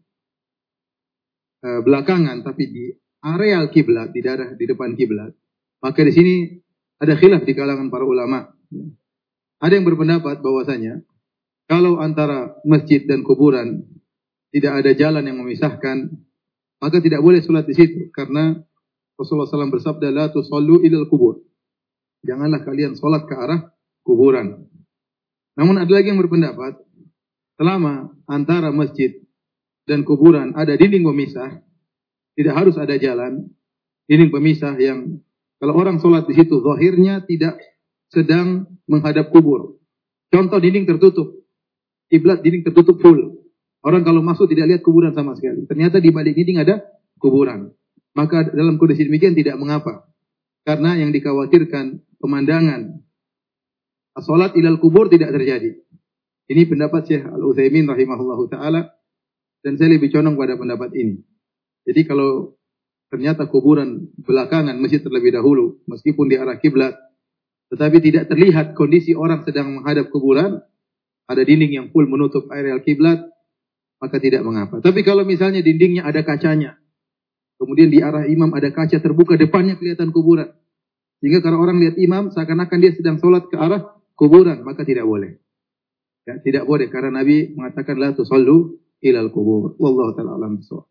e, belakangan, tapi di areal kiblat, di daerah di depan kiblat, maka di sini ada khilaf di kalangan para ulama. Ada yang berpendapat bahwasanya kalau antara masjid dan kuburan tidak ada jalan yang memisahkan, maka tidak boleh sholat di situ. Karena Rasulullah shallallahu alaihi wasallam bersabda, la tusallu ilal kubur. Janganlah kalian sholat ke arah kuburan. Namun ada lagi yang berpendapat, selama antara masjid dan kuburan ada dinding pemisah, tidak harus ada jalan, dinding pemisah yang kalau orang sholat di situ, zahirnya tidak sedang menghadap kubur. Contoh dinding tertutup, kiblat dinding tertutup full. Orang kalau masuk tidak lihat kuburan sama sekali. Ternyata di balik dinding ada kuburan. Maka dalam kondisi demikian tidak mengapa. Karena yang dikhawatirkan pemandangan salat ilal kubur tidak terjadi. Ini pendapat Syekh Al-Utsaimin rahimahullahu ta'ala. Dan saya lebih condong pada pendapat ini. Jadi kalau ternyata kuburan belakangan masjid terlebih dahulu, meskipun di arah kiblat, tetapi tidak terlihat kondisi orang sedang menghadap kuburan, ada dinding yang full menutup areal kiblat, maka tidak mengapa. Tapi kalau misalnya dindingnya ada kacanya, kemudian di arah imam ada kaca terbuka, depannya kelihatan kuburan. Sehingga kalau orang lihat imam, seakan-akan dia sedang sholat ke arah kuburan, maka tidak boleh. Ya, tidak boleh, karena Nabi mengatakan, la tusallu ilal kubur. Wallahu ta'ala alam bisawab.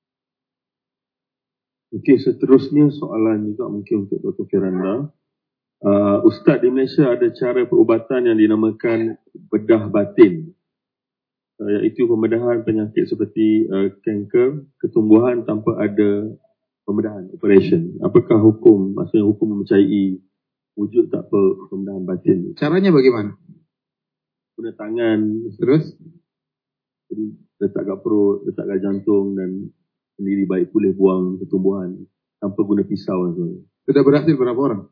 Mungkin seterusnya soalan juga mungkin untuk Doktor Firanda. Uh, Ustaz, di Malaysia ada cara perubatan yang dinamakan bedah batin. Iaitu pembedahan penyakit seperti uh, kanker, ketumbuhan tanpa ada pembedahan, operation. Apakah hukum, maksudnya hukum mempercayai wujud tak apa pembedahan batin? Caranya bagaimana? Guna tangan, terus? Jadi letak kat perut, letak kat jantung dan sendiri baik pulih buang ketumbuhan tanpa guna pisau. So. Sudah berhasil berapa orang?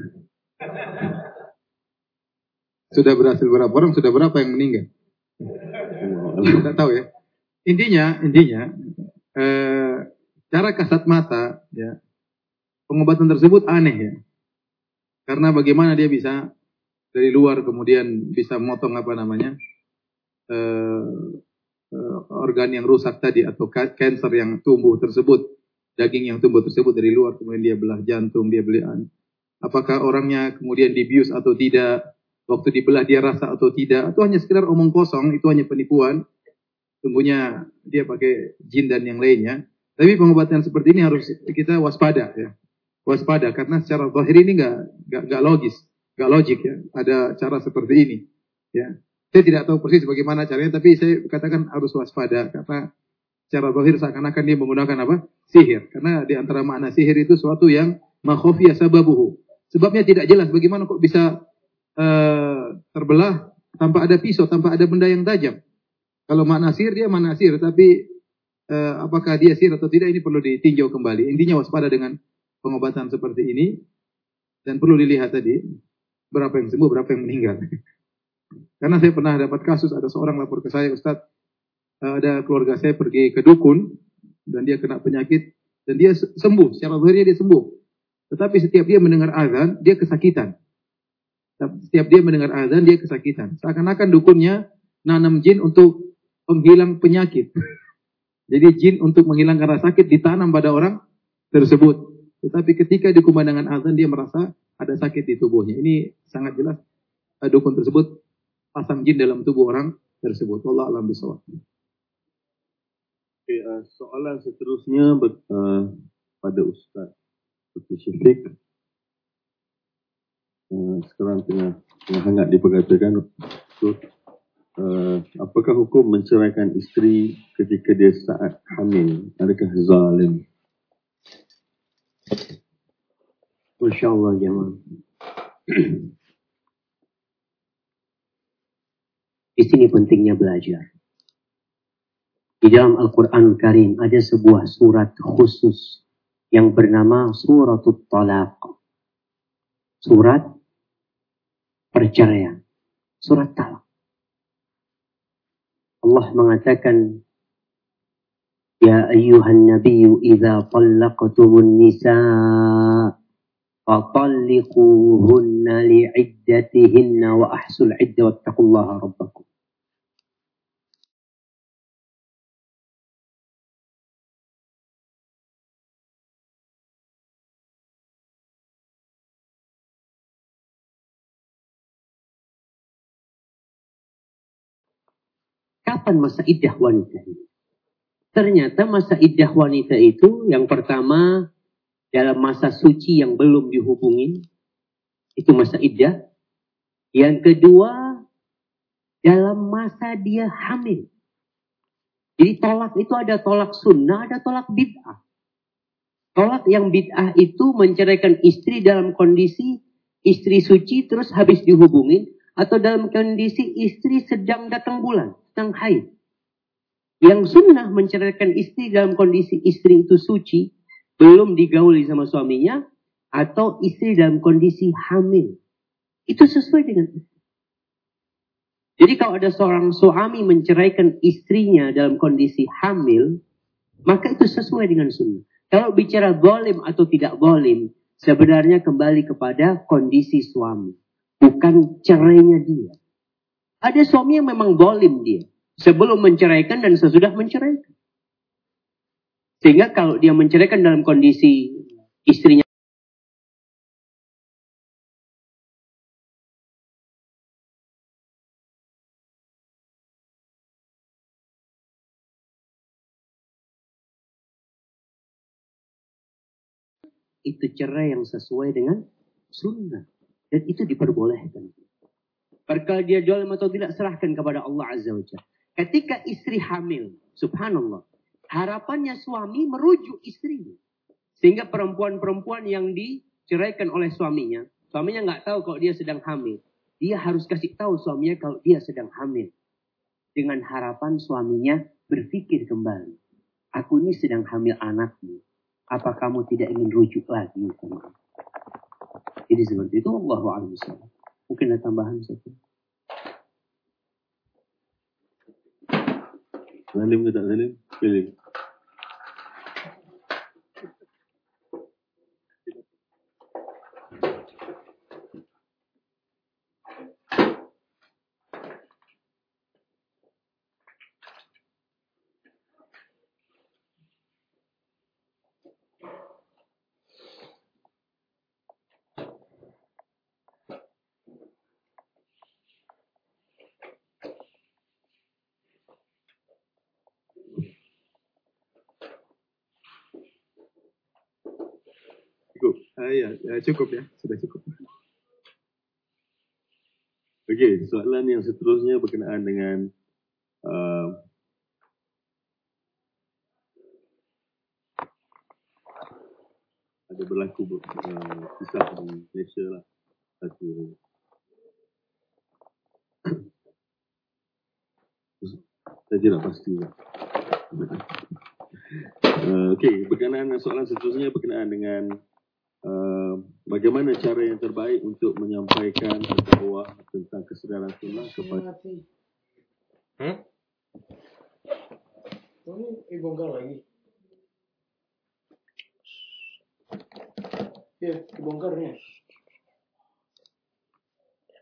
Sudah berhasil berapa orang? Sudah berapa yang meninggal? Tidak tahu ya. Intinya, intinya eh, cara kasat mata, ya, pengobatan tersebut aneh ya. Karena bagaimana dia bisa dari luar kemudian bisa memotong apa namanya eh, eh, organ yang rusak tadi atau kanker yang tumbuh tersebut, daging yang tumbuh tersebut dari luar, kemudian dia belah jantung, dia belian. Apakah orangnya kemudian dibius atau tidak? Waktu dibelah dia rasa atau tidak? Itu hanya sekedar omong kosong, itu hanya penipuan. Sungguhnya dia pakai jin dan yang lainnya. Tapi pengobatan seperti ini harus kita waspada ya. Waspada karena secara zahir ini enggak enggak enggak logis, enggak logik ya. Ada cara seperti ini ya. Saya tidak tahu persis bagaimana caranya, tapi saya katakan harus waspada karena secara zahir seakan-akan dia menggunakan apa? Sihir. Karena di antara makna sihir itu suatu yang ma khafiya sababuhu. Sebabnya tidak jelas bagaimana kok bisa Uh, terbelah tanpa ada pisau, tanpa ada benda yang tajam. Kalau makna sihir, dia makna sihir, tapi uh, apakah dia sihir atau tidak, ini perlu ditinjau kembali. Intinya waspada dengan pengobatan seperti ini, dan perlu dilihat tadi berapa yang sembuh, berapa yang meninggal. Karena saya pernah dapat kasus, ada seorang lapor ke saya, Ustaz, uh, ada keluarga saya pergi ke dukun, dan dia kena penyakit, dan dia sembuh, secara zahirnya dia sembuh. Tetapi setiap dia mendengar azan, dia kesakitan. Setiap dia mendengar azan, dia kesakitan. Seakan-akan dukunnya nanam jin untuk penghilang penyakit. Jadi jin untuk menghilangkan rasa sakit ditanam pada orang tersebut. Tetapi ketika dikumandangkan azan, dia merasa ada sakit di tubuhnya. Ini sangat jelas dukun tersebut pasang jin dalam tubuh orang tersebut. Wallahu a'lam bishawab. Okay, uh, soalan seterusnya ber, uh, pada Ustaz Syafiq. Uh, sekarang tengah, tengah hangat diperkatakan, so, uh, apakah hukum menceraikan isteri ketika dia saat hamil? Adakah zalim? InsyaAllah jemaah. Di sini pentingnya belajar. Di dalam Al-Quran Karim ada sebuah surat khusus yang bernama Suratul Talaq. Surat perceraian. Surat talak. Allah mengatakan, Ya ayyuhan nabiyyu idza talaqtumun nisaa fatalliquhunna li'iddatihinna wa ahsul idda wattaqullaha rabbakum. Kapan masa iddah wanita ini? Ternyata masa iddah wanita itu yang pertama dalam masa suci yang belum dihubungin, itu masa iddah. Yang kedua dalam masa dia hamil. Jadi tolak itu ada tolak sunnah, ada tolak bid'ah. Tolak yang bid'ah itu menceraikan istri dalam kondisi istri suci terus habis dihubungin, atau dalam kondisi istri sedang datang bulan, sedang haid. Yang sunnah menceraikan istri dalam kondisi istri itu suci, belum digauli sama suaminya, atau istri dalam kondisi hamil. Itu sesuai dengan itu. Jadi kalau ada seorang suami menceraikan istrinya dalam kondisi hamil, maka itu sesuai dengan sunnah. Kalau bicara zalim atau tidak zalim, sebenarnya kembali kepada kondisi suami. Bukan cerainya dia. Ada suami yang memang zalim dia. Sebelum menceraikan dan sesudah menceraikan. Sehingga kalau dia menceraikan dalam kondisi istrinya, itu cerai yang sesuai dengan sunnah. Dan itu diperbolehkan. Perkara dia zalim atau tidak, serahkan kepada Allah Azza wa Jalla. Ketika istri hamil, subhanallah, harapannya suami merujuk istrinya. Sehingga perempuan-perempuan yang diceraikan oleh suaminya, suaminya nggak tahu kalau dia sedang hamil. Dia harus kasih tahu suaminya kalau dia sedang hamil. Dengan harapan suaminya berpikir kembali. Aku ini sedang hamil anakmu. Apa kamu tidak ingin rujuk lagi sama aku? Jadi seperti itu. Allahu a'lam bishawab. Mungkin ada tambahan satu. Zalim ke tak zalim? Pilih. Cukup. Uh, ya, ya, cukup ya. Sudah cukup. Okey, soalan yang seterusnya berkenaan dengan uh, ada berlaku uh, kisah di Malaysia lah. Satu saya tidak pasti lah. Uh, Okey, berkenaan dengan soalan seterusnya berkenaan dengan uh, bagaimana cara yang terbaik untuk menyampaikan dakwah tentang kesedaran sunnah kepada Hmm? Ini dibongkar lagi. Ya, dibongkarnya.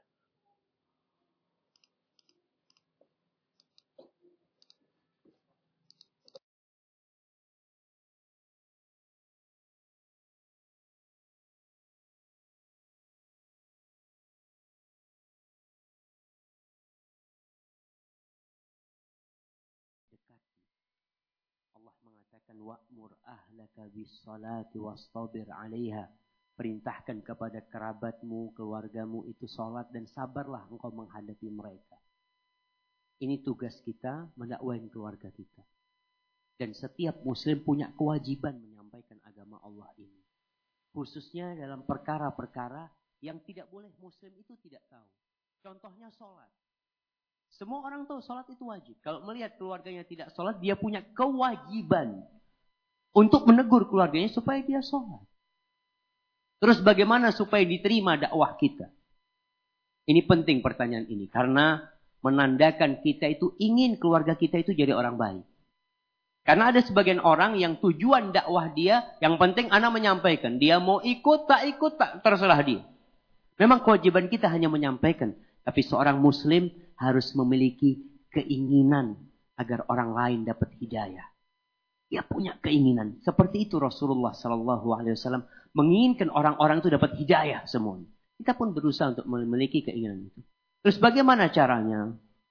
mengatakan wa'mur ahlaka bis-salati wastabir 'alaiha. Perintahkan kepada kerabatmu, keluargamu itu salat dan sabarlah engkau menghadapi mereka. Ini tugas kita mendakwain keluarga kita. Dan setiap muslim punya kewajiban menyampaikan agama Allah ini. Khususnya dalam perkara-perkara yang tidak boleh muslim itu tidak tahu. Contohnya sholat. Semua orang tahu sholat itu wajib. Kalau melihat keluarganya tidak sholat, dia punya kewajiban untuk menegur keluarganya supaya dia sholat. Terus bagaimana supaya diterima dakwah kita? Ini penting pertanyaan ini. Karena menandakan kita itu ingin keluarga kita itu jadi orang baik. Karena ada sebagian orang yang tujuan dakwah dia, yang penting anak menyampaikan. Dia mau ikut, tak ikut, tak terserah dia. Memang kewajiban kita hanya menyampaikan. Tapi seorang muslim harus memiliki keinginan agar orang lain dapat hidayah. Dia punya keinginan. Seperti itu Rasulullah shallallahu alaihi wasallam menginginkan orang-orang itu dapat hidayah semuanya. Kita pun berusaha untuk memiliki keinginan itu. Terus bagaimana caranya?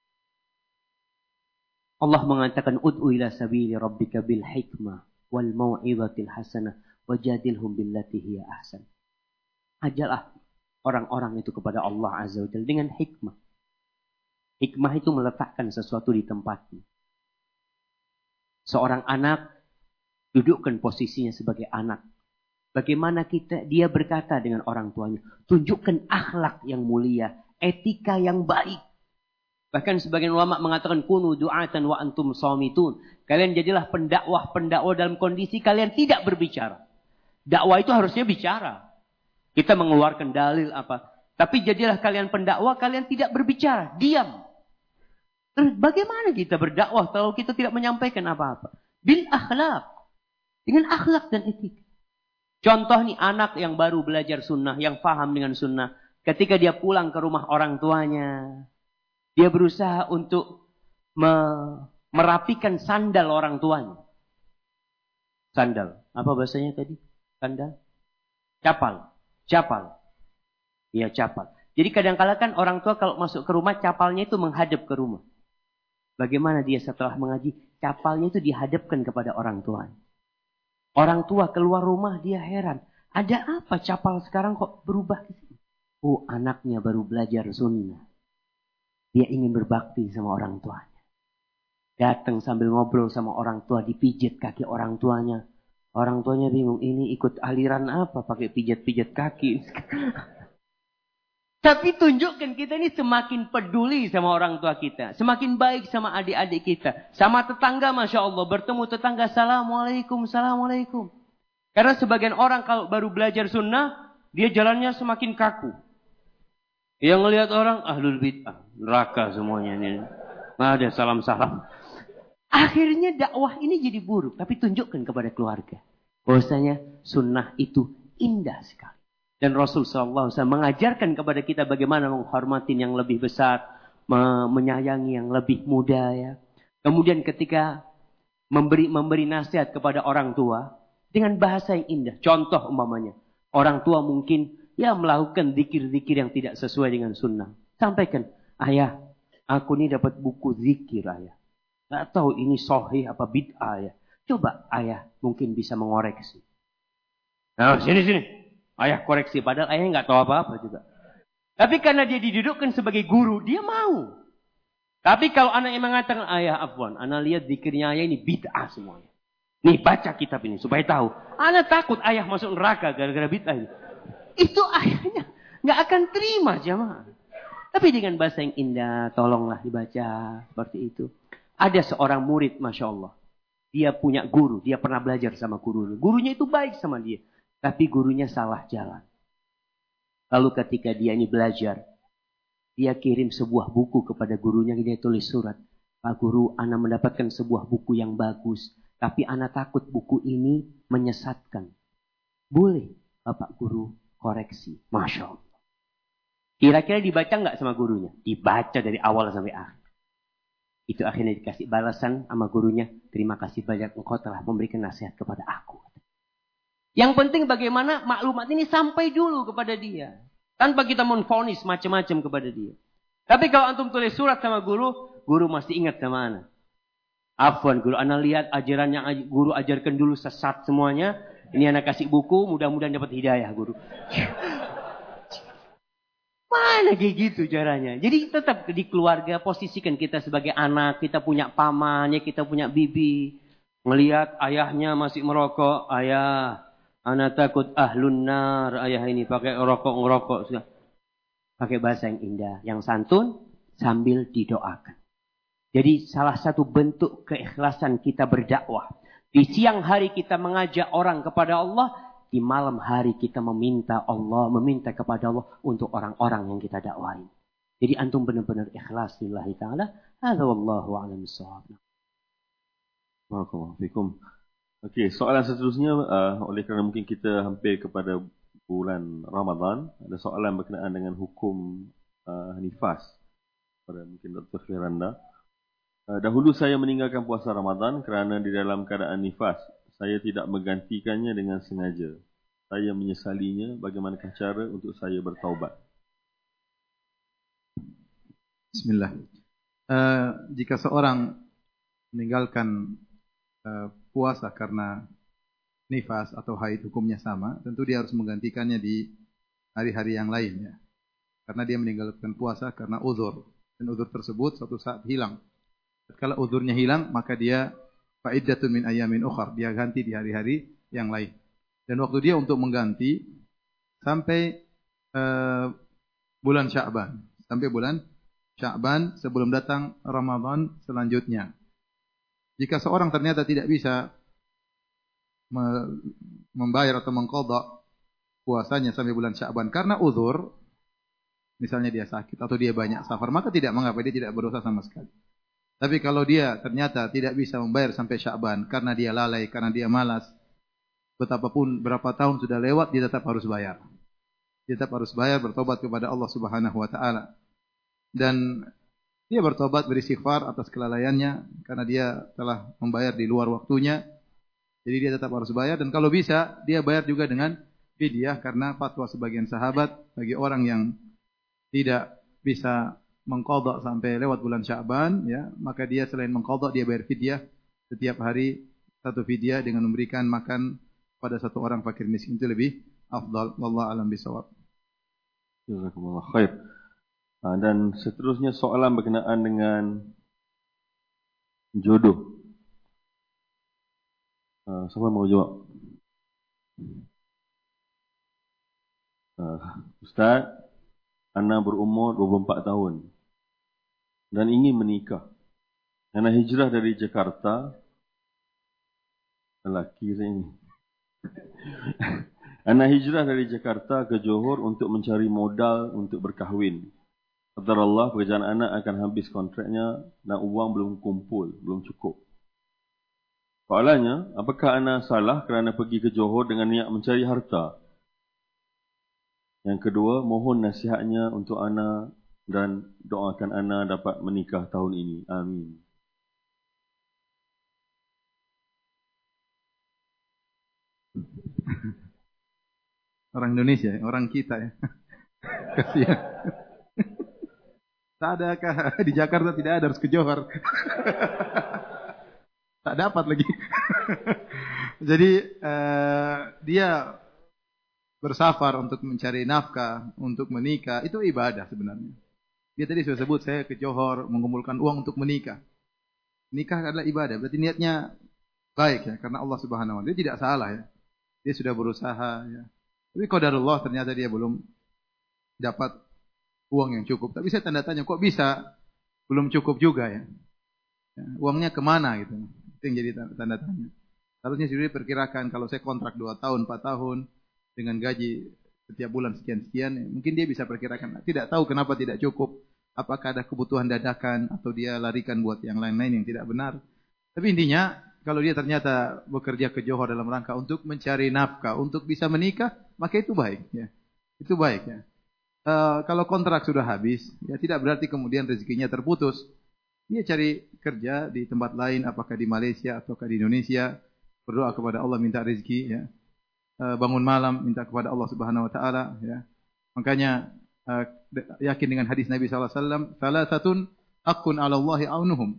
Allah mengatakan ud'u ila sabili rabbika bil hikmah wal mau'izatil hasanah wajadilhum billati hiya ahsan. Ajalah orang-orang itu kepada Allah Azza wa Jalla dengan hikmah. Hikmah itu meletakkan sesuatu di tempatnya. Seorang anak dudukkan posisinya sebagai anak. Bagaimana kita dia berkata dengan orang tuanya, tunjukkan akhlak yang mulia, etika yang baik. Bahkan sebagian ulama mengatakan kunu du'atan wa antum shamitun. Kalian jadilah pendakwah-pendakwah dalam kondisi kalian tidak berbicara. Dakwah itu harusnya bicara. Kita mengeluarkan dalil apa. Tapi jadilah kalian pendakwah, kalian tidak berbicara. Diam. Terus bagaimana kita berdakwah kalau kita tidak menyampaikan apa-apa? Bil akhlak. Dengan akhlak dan etika. Contoh nih anak yang baru belajar sunnah, yang paham dengan sunnah. Ketika dia pulang ke rumah orang tuanya. Dia berusaha untuk me- merapikan sandal orang tuanya. Sandal. Apa bahasanya tadi? Sandal? Capal. Capal. Iya, capal. Jadi kadang-kala kan orang tua kalau masuk ke rumah, capalnya itu menghadap ke rumah. Bagaimana dia setelah mengaji, capalnya itu dihadapkan kepada orang tua. Orang tua keluar rumah, dia heran. Ada apa capal sekarang kok berubah ke sini? Oh, anaknya baru belajar sunnah. Dia ingin berbakti sama orang tuanya. Datang sambil ngobrol sama orang tua, dipijit kaki orang tuanya. Orang tuanya bingung, ini ikut aliran apa pakai pijat-pijat kaki. Tapi tunjukkan kita ini semakin peduli sama orang tua kita. Semakin baik sama adik-adik kita. Sama tetangga, Masya Allah. Bertemu tetangga, Assalamualaikum, Assalamualaikum. Karena sebagian orang kalau baru belajar sunnah, dia jalannya semakin kaku. Yang ngelihat orang, ahlul bid'ah, neraka semuanya ini. Nggak ada salam-salam. Akhirnya dakwah ini jadi buruk. Tapi tunjukkan kepada keluarga. Bahwasanya sunnah itu indah sekali. Dan Rasul shallallahu alaihi wasallam mengajarkan kepada kita bagaimana menghormati yang lebih besar. Menyayangi yang lebih muda. Ya. Kemudian ketika memberi memberi nasihat kepada orang tua. Dengan bahasa yang indah. Contoh umpamanya. Orang tua mungkin ya melakukan zikir-zikir yang tidak sesuai dengan sunnah. Sampaikan, ayah, aku ini dapat buku zikir ayah. Gak tahu ini sahih apa bid'ah ya. Coba ayah mungkin bisa mengoreksi. Nah sini-sini. Ayah koreksi. Padahal ayah gak tahu apa-apa juga. Tapi karena dia didudukkan sebagai guru, dia mau. Tapi kalau anak yang mengatakan, ayah afwan, anak lihat zikirnya ayah ini bid'ah semuanya. Nih baca kitab ini supaya tahu. Anak takut ayah masuk neraka gara-gara bid'ah ini. Itu ayahnya nggak akan terima jemaah. Tapi dengan bahasa yang indah, tolonglah dibaca seperti itu. Ada seorang murid, Masya Allah. Dia punya guru, dia pernah belajar sama gurunya. Gurunya itu baik sama dia. Tapi gurunya salah jalan. Lalu ketika dia ini belajar, dia kirim sebuah buku kepada gurunya, dia tulis surat. Pak Guru, ana mendapatkan sebuah buku yang bagus. Tapi ana takut buku ini menyesatkan. Boleh, Bapak Guru, koreksi. Masya Allah. Kira-kira dibaca nggak sama gurunya? Dibaca dari awal sampai akhir. Itu akhirnya dikasih balasan sama gurunya. Terima kasih banyak engkau telah memberikan nasihat kepada aku. Yang penting bagaimana maklumat ini sampai dulu kepada dia. Tanpa kita menvonis macam-macam kepada dia. Tapi kalau antum tulis surat sama guru, guru masih ingat sama anak. Afwan guru, anak lihat ajaran yang guru ajarkan dulu sesat semuanya. Ini anak kasih buku, mudah-mudahan dapat hidayah guru. Mana kayak gitu caranya? Jadi tetap di keluarga posisikan kita sebagai anak, kita punya pamannya, kita punya bibi. Ngelihat ayahnya masih merokok, ayah, anak takut ahlun nar, ayah ini pakai rokok-ngerokok. Pakai bahasa yang indah, yang santun sambil didoakan. Jadi salah satu bentuk keikhlasan kita berdakwah. Di siang hari kita mengajak orang kepada Allah. Di malam hari kita meminta Allah, meminta kepada Allah untuk orang-orang yang kita dakwahi. Jadi antum benar-benar ikhlas lillahi ta'ala. Hadza wallahu a'lam bissawab. Barakallahu fikum. Okey, soalan seterusnya uh, oleh kerana mungkin kita hampir kepada bulan Ramadan, ada soalan berkenaan dengan hukum uh, nifas pada mungkin Doktor Firanda. Uh, dahulu saya meninggalkan puasa Ramadan kerana di dalam keadaan nifas. Saya tidak menggantikannya dengan sengaja. Saya menyesalinya. Bagaimanakah cara untuk saya bertaubat? Bismillah. Uh, jika seorang meninggalkan uh, puasa karena nifas atau haid, hukumnya sama. Tentu dia harus menggantikannya di hari-hari yang lain, ya. Karena dia meninggalkan puasa karena uzur. Dan uzur tersebut suatu saat hilang. Kalau uzurnya hilang, maka dia fa'iddatun min ayamin ukhar. Dia ganti di hari-hari yang lain. Dan waktu dia untuk mengganti sampai uh, bulan Sya'ban. Sampai bulan Sya'ban sebelum datang Ramadan selanjutnya. Jika seorang ternyata tidak bisa membayar atau mengqadha puasanya sampai bulan Sya'ban karena uzur, misalnya dia sakit atau dia banyak safar, maka tidak mengapa, dia tidak berdosa sama sekali. Tapi kalau dia ternyata tidak bisa membayar sampai Sya'ban karena dia lalai, karena dia malas, betapapun berapa tahun sudah lewat, dia tetap harus bayar. Dia tetap harus bayar, bertobat kepada Allah Subhanahu wa taala. Dan dia bertobat, beristighfar atas kelalaiannya karena dia telah membayar di luar waktunya. Jadi dia tetap harus bayar, dan kalau bisa dia bayar juga dengan fidyah, karena fatwa sebagian sahabat bagi orang yang tidak bisa mengqadha sampai lewat bulan Sya'ban, ya, maka dia selain mengqadha dia bayar fidyah setiap hari satu fidyah dengan memberikan makan pada satu orang fakir miskin, itu lebih afdal. Wallahu a'lam bishawab. Jazakumullah khair. Dan seterusnya soalan berkenaan dengan jodoh. Uh, siapa mau jawab? Uh, Ustaz, Ana berumur dua puluh empat tahun dan ingin menikah. Ana hijrah dari Jakarta. Lelaki saya ini. Ana hijrah dari Jakarta ke Johor untuk mencari modal untuk berkahwin. Qadarullah, pekerjaan anak akan habis kontraknya dan uang belum kumpul, belum cukup. Soalannya, apakah ana salah kerana pergi ke Johor dengan niat mencari harta? Yang kedua, mohon nasihatnya untuk ana dan doakan ana dapat menikah tahun ini. Amin. Orang Indonesia, orang kita ya. Kasihan. Tak adakah di Jakarta, tidak ada, harus ke Johor. Tak dapat lagi. Jadi uh, dia bersafar untuk mencari nafkah, untuk menikah, itu ibadah sebenarnya. Dia tadi sudah sebut, saya ke Johor mengumpulkan uang untuk menikah. Nikah adalah ibadah, berarti niatnya baik ya, karena Allah Subhanahu wa taala. Dia tidak salah ya. Dia sudah berusaha ya. Tapi qadarullah ternyata dia belum dapat uang yang cukup. Tapi saya tanda tanya, kok bisa belum cukup juga ya? Ya, uangnya kemana gitu? Itu yang jadi tanda tanya. Harusnya sudah diperkirakan, kalau saya kontrak dua tahun, empat tahun dengan gaji setiap bulan sekian-sekian, ya, mungkin dia bisa perkirakan. Tidak tahu kenapa tidak cukup. Apakah ada kebutuhan dadakan atau dia larikan buat yang lain-lain yang tidak benar. Tapi intinya, kalau dia ternyata bekerja ke Johor dalam rangka untuk mencari nafkah, untuk bisa menikah, maka itu baik ya. Itu baik ya. Uh, kalau kontrak sudah habis, ya tidak berarti kemudian rezekinya terputus. Dia cari kerja di tempat lain, apakah di Malaysia ataukah di Indonesia, berdoa kepada Allah minta rezeki, ya. Uh, bangun malam minta kepada Allah Subhanahu Wa Taala, ya. Makanya uh, yakin dengan hadis Nabi Sallallahu Alaihi Wasallam, salasatun akun ala Allahi aunuhum.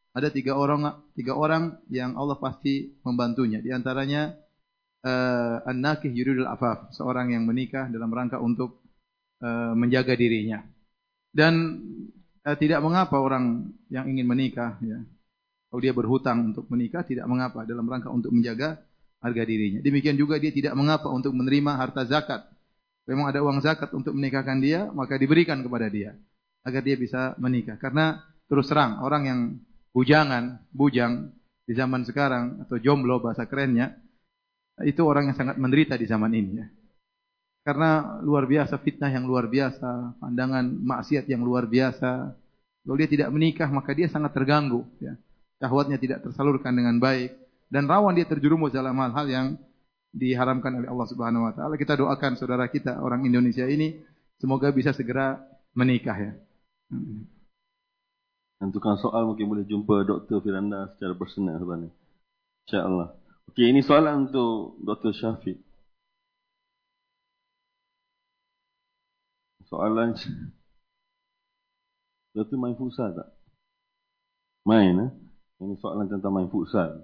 ada tiga orang tiga orang yang Allah pasti membantunya. Di antaranya uh, an-nakih yuridul afaf, seorang yang menikah dalam rangka untuk uh, menjaga dirinya. Dan uh, tidak mengapa orang yang ingin menikah, ya, kalau dia berhutang untuk menikah tidak mengapa dalam rangka untuk menjaga harga dirinya. Demikian juga dia tidak mengapa untuk menerima harta zakat. Memang ada uang zakat untuk menikahkan dia, maka diberikan kepada dia agar dia bisa menikah. Karena terus terang orang yang bujangan, bujang di zaman sekarang atau jomblo bahasa kerennya, itu orang yang sangat menderita di zaman ini, ya. Karena luar biasa fitnah yang luar biasa, pandangan maksiat yang luar biasa. Kalau dia tidak menikah maka dia sangat terganggu, ya. Syahwatnya tidak tersalurkan dengan baik dan rawan dia terjerumus dalam hal-hal yang diharamkan oleh Allah Subhanahu wa taala. Kita doakan saudara kita orang Indonesia ini semoga bisa segera menikah, ya. Dan tukang soal mungkin boleh jumpa Doktor Firanda secara personal sebenarnya. Insya-Allah. Okey, ini soalan untuk Doktor Syafiq. Soalan, Doktor main futsal tak? Main, eh? Ini soalan tentang main futsal.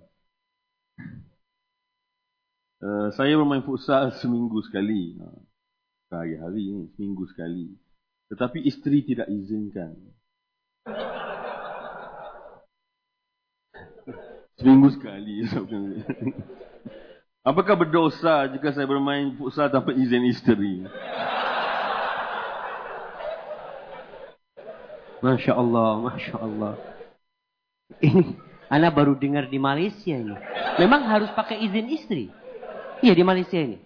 Uh, saya bermain futsal seminggu sekali. Hari-hari ni, seminggu sekali. Tetapi isteri tidak izinkan. Seminggu sekali. Apakah berdosa jika saya bermain futsal tanpa izin isteri? Masya Allah, Masya Allah. Ini, Ana baru dengar di Malaysia ini. Memang harus pakai izin istri. Iya, di Malaysia ini.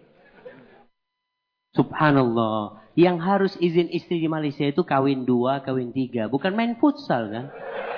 Subhanallah. Yang harus izin istri di Malaysia itu kawin dua, kawin tiga. Bukan main futsal, kan?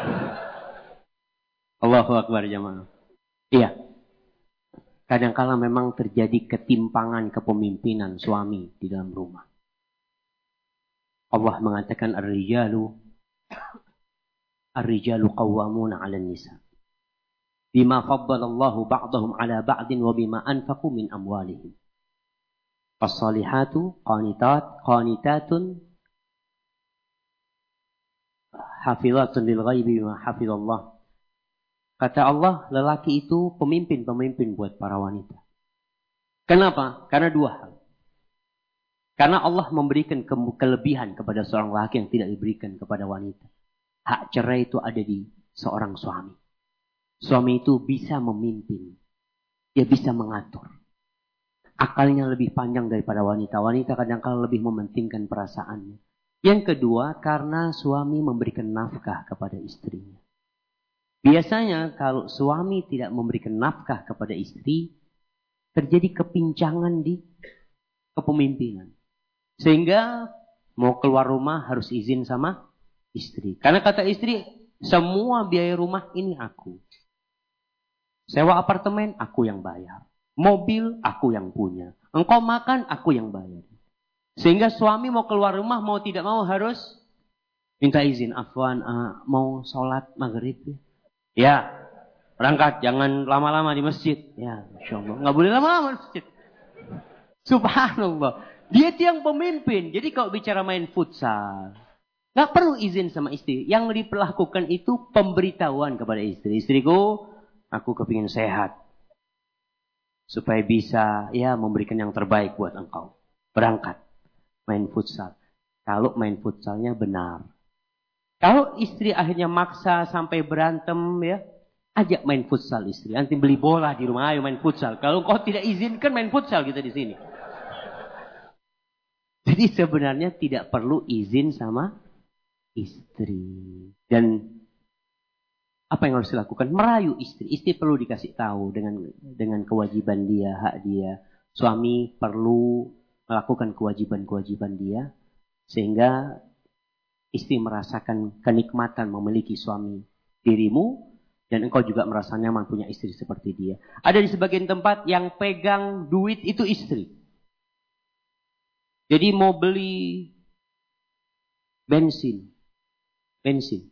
Allahu Akbar, jamaah. Iya. Kadang-kala memang terjadi ketimpangan kepemimpinan suami di dalam rumah. Allah mengatakan ar-rijalu ar-rijalu qawwamuna 'alan nisa. Bima faddalallahu ba'dahum 'ala ba'din wa bima anfaqu min amwalihim. As-salihatu qanitat qanitatun hafizatun lil ghaibi bima hafizallah. Kata Allah, lelaki itu pemimpin-pemimpin buat para wanita. Kenapa? Karena dua hal. Karena Allah memberikan ke- kelebihan kepada seorang lelaki yang tidak diberikan kepada wanita. Hak cerai itu ada di seorang suami. Suami itu bisa memimpin. Dia bisa mengatur. Akalnya lebih panjang daripada wanita. Wanita kadang-kadang lebih mementingkan perasaannya. Yang kedua, karena suami memberikan nafkah kepada istrinya. Biasanya kalau suami tidak memberikan nafkah kepada istri, terjadi kepincangan di kepemimpinan. Sehingga mau keluar rumah harus izin sama istri. Karena kata istri, semua biaya rumah ini aku. Sewa apartemen, aku yang bayar. Mobil, aku yang punya. Engkau makan, aku yang bayar. Sehingga suami mau keluar rumah, mau tidak mau harus minta izin. Afwan, uh, mau sholat maghrib. Ya, berangkat. Jangan lama-lama di masjid. Ya, Masya Allah. Nggak boleh lama-lama di masjid. Subhanallah. Dia itu yang pemimpin. Jadi kalau bicara main futsal, nggak perlu izin sama istri. Yang diperlakukan itu pemberitahuan kepada istri. Istriku, aku kepingin sehat. Supaya bisa ya memberikan yang terbaik buat engkau. Berangkat. Main futsal. Kalau main futsalnya benar. Kalau istri akhirnya maksa sampai berantem ya. Ajak main futsal istri. Nanti beli bola di rumah. Ayo main futsal. Kalau kau tidak izinkan main futsal kita di sini. Jadi sebenarnya tidak perlu izin sama istri. Dan apa yang harus dilakukan? Merayu istri. Istri perlu dikasih tahu dengan dengan kewajiban dia, hak dia. Suami perlu melakukan kewajiban-kewajiban dia. Sehingga istri merasakan kenikmatan memiliki suami dirimu. Dan engkau juga merasa nyaman punya istri seperti dia. Ada di sebagian tempat yang pegang duit itu istri. Jadi mau beli bensin. Bensin.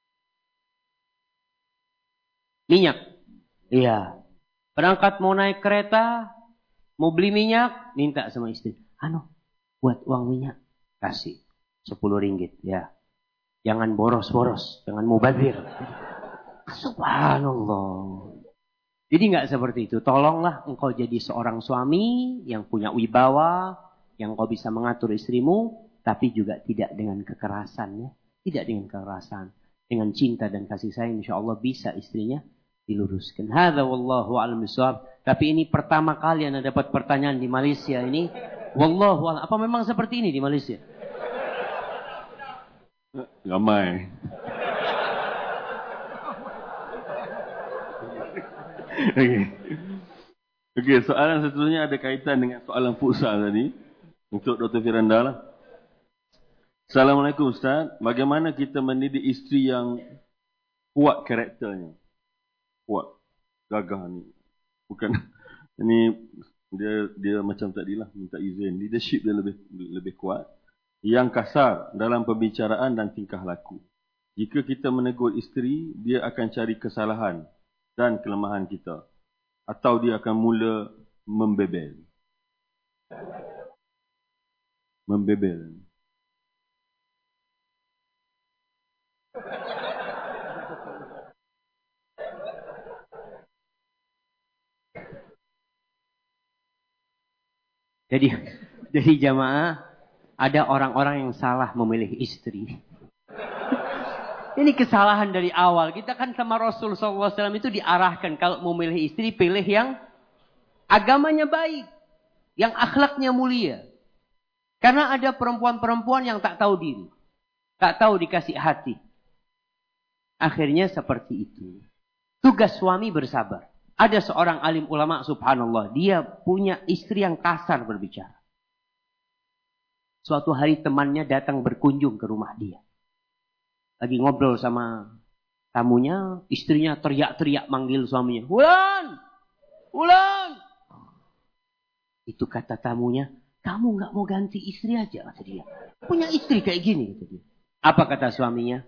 Minyak. Iya. Berangkat mau naik kereta. Mau beli minyak. Minta sama istri. Anu, buat uang minyak. Kasih. Sepuluh ringgit. Ya. Jangan boros-boros. Jangan mubazir. Subhanallah. Jadi nggak seperti itu. Tolonglah engkau jadi seorang suami yang punya wibawa, yang engkau bisa mengatur istrimu, tapi juga tidak dengan kekerasan, ya. Tidak dengan kekerasan. Dengan cinta dan kasih sayang, insya Allah bisa istrinya diluruskan. Hadza wallahu a'lam bishawab. Tapi ini pertama kali Anda dapat pertanyaan di Malaysia ini. Wallahu a'lam. Apa memang seperti ini di Malaysia? Ramai. Okey. Okey, soalan seterusnya ada kaitan dengan soalan futsal tadi. Untuk Doktor Firanda lah. Assalamualaikum Ustaz. Bagaimana kita mendidik isteri yang kuat karakternya? Kuat. Gagah ni. Bukan. Ini dia dia macam tadilah minta izin. Leadership dia lebih lebih kuat. Yang kasar dalam pembicaraan dan tingkah laku. Jika kita menegur isteri, dia akan cari kesalahan dan kelemahan kita. Atau dia akan mula membebel. Membebel. Jadi, jadi jamaah, ada orang-orang yang salah memilih istri. Ini kesalahan dari awal. Kita kan sama Rasul sallallahu alaihi wasallam itu diarahkan. Kalau mau memilih istri, pilih yang agamanya baik. Yang akhlaknya mulia. Karena ada perempuan-perempuan yang tak tahu diri. Tak tahu dikasih hati. Akhirnya seperti itu. Tugas suami bersabar. Ada seorang alim ulama, subhanallah. Dia punya istri yang kasar berbicara. Suatu hari temannya datang berkunjung ke rumah dia. Lagi ngobrol sama tamunya, istrinya teriak-teriak manggil suaminya. Wulan! Wulan! Itu kata tamunya, kamu gak mau ganti istri aja, kata dia. Punya istri kayak gini, kata dia. Apa kata suaminya?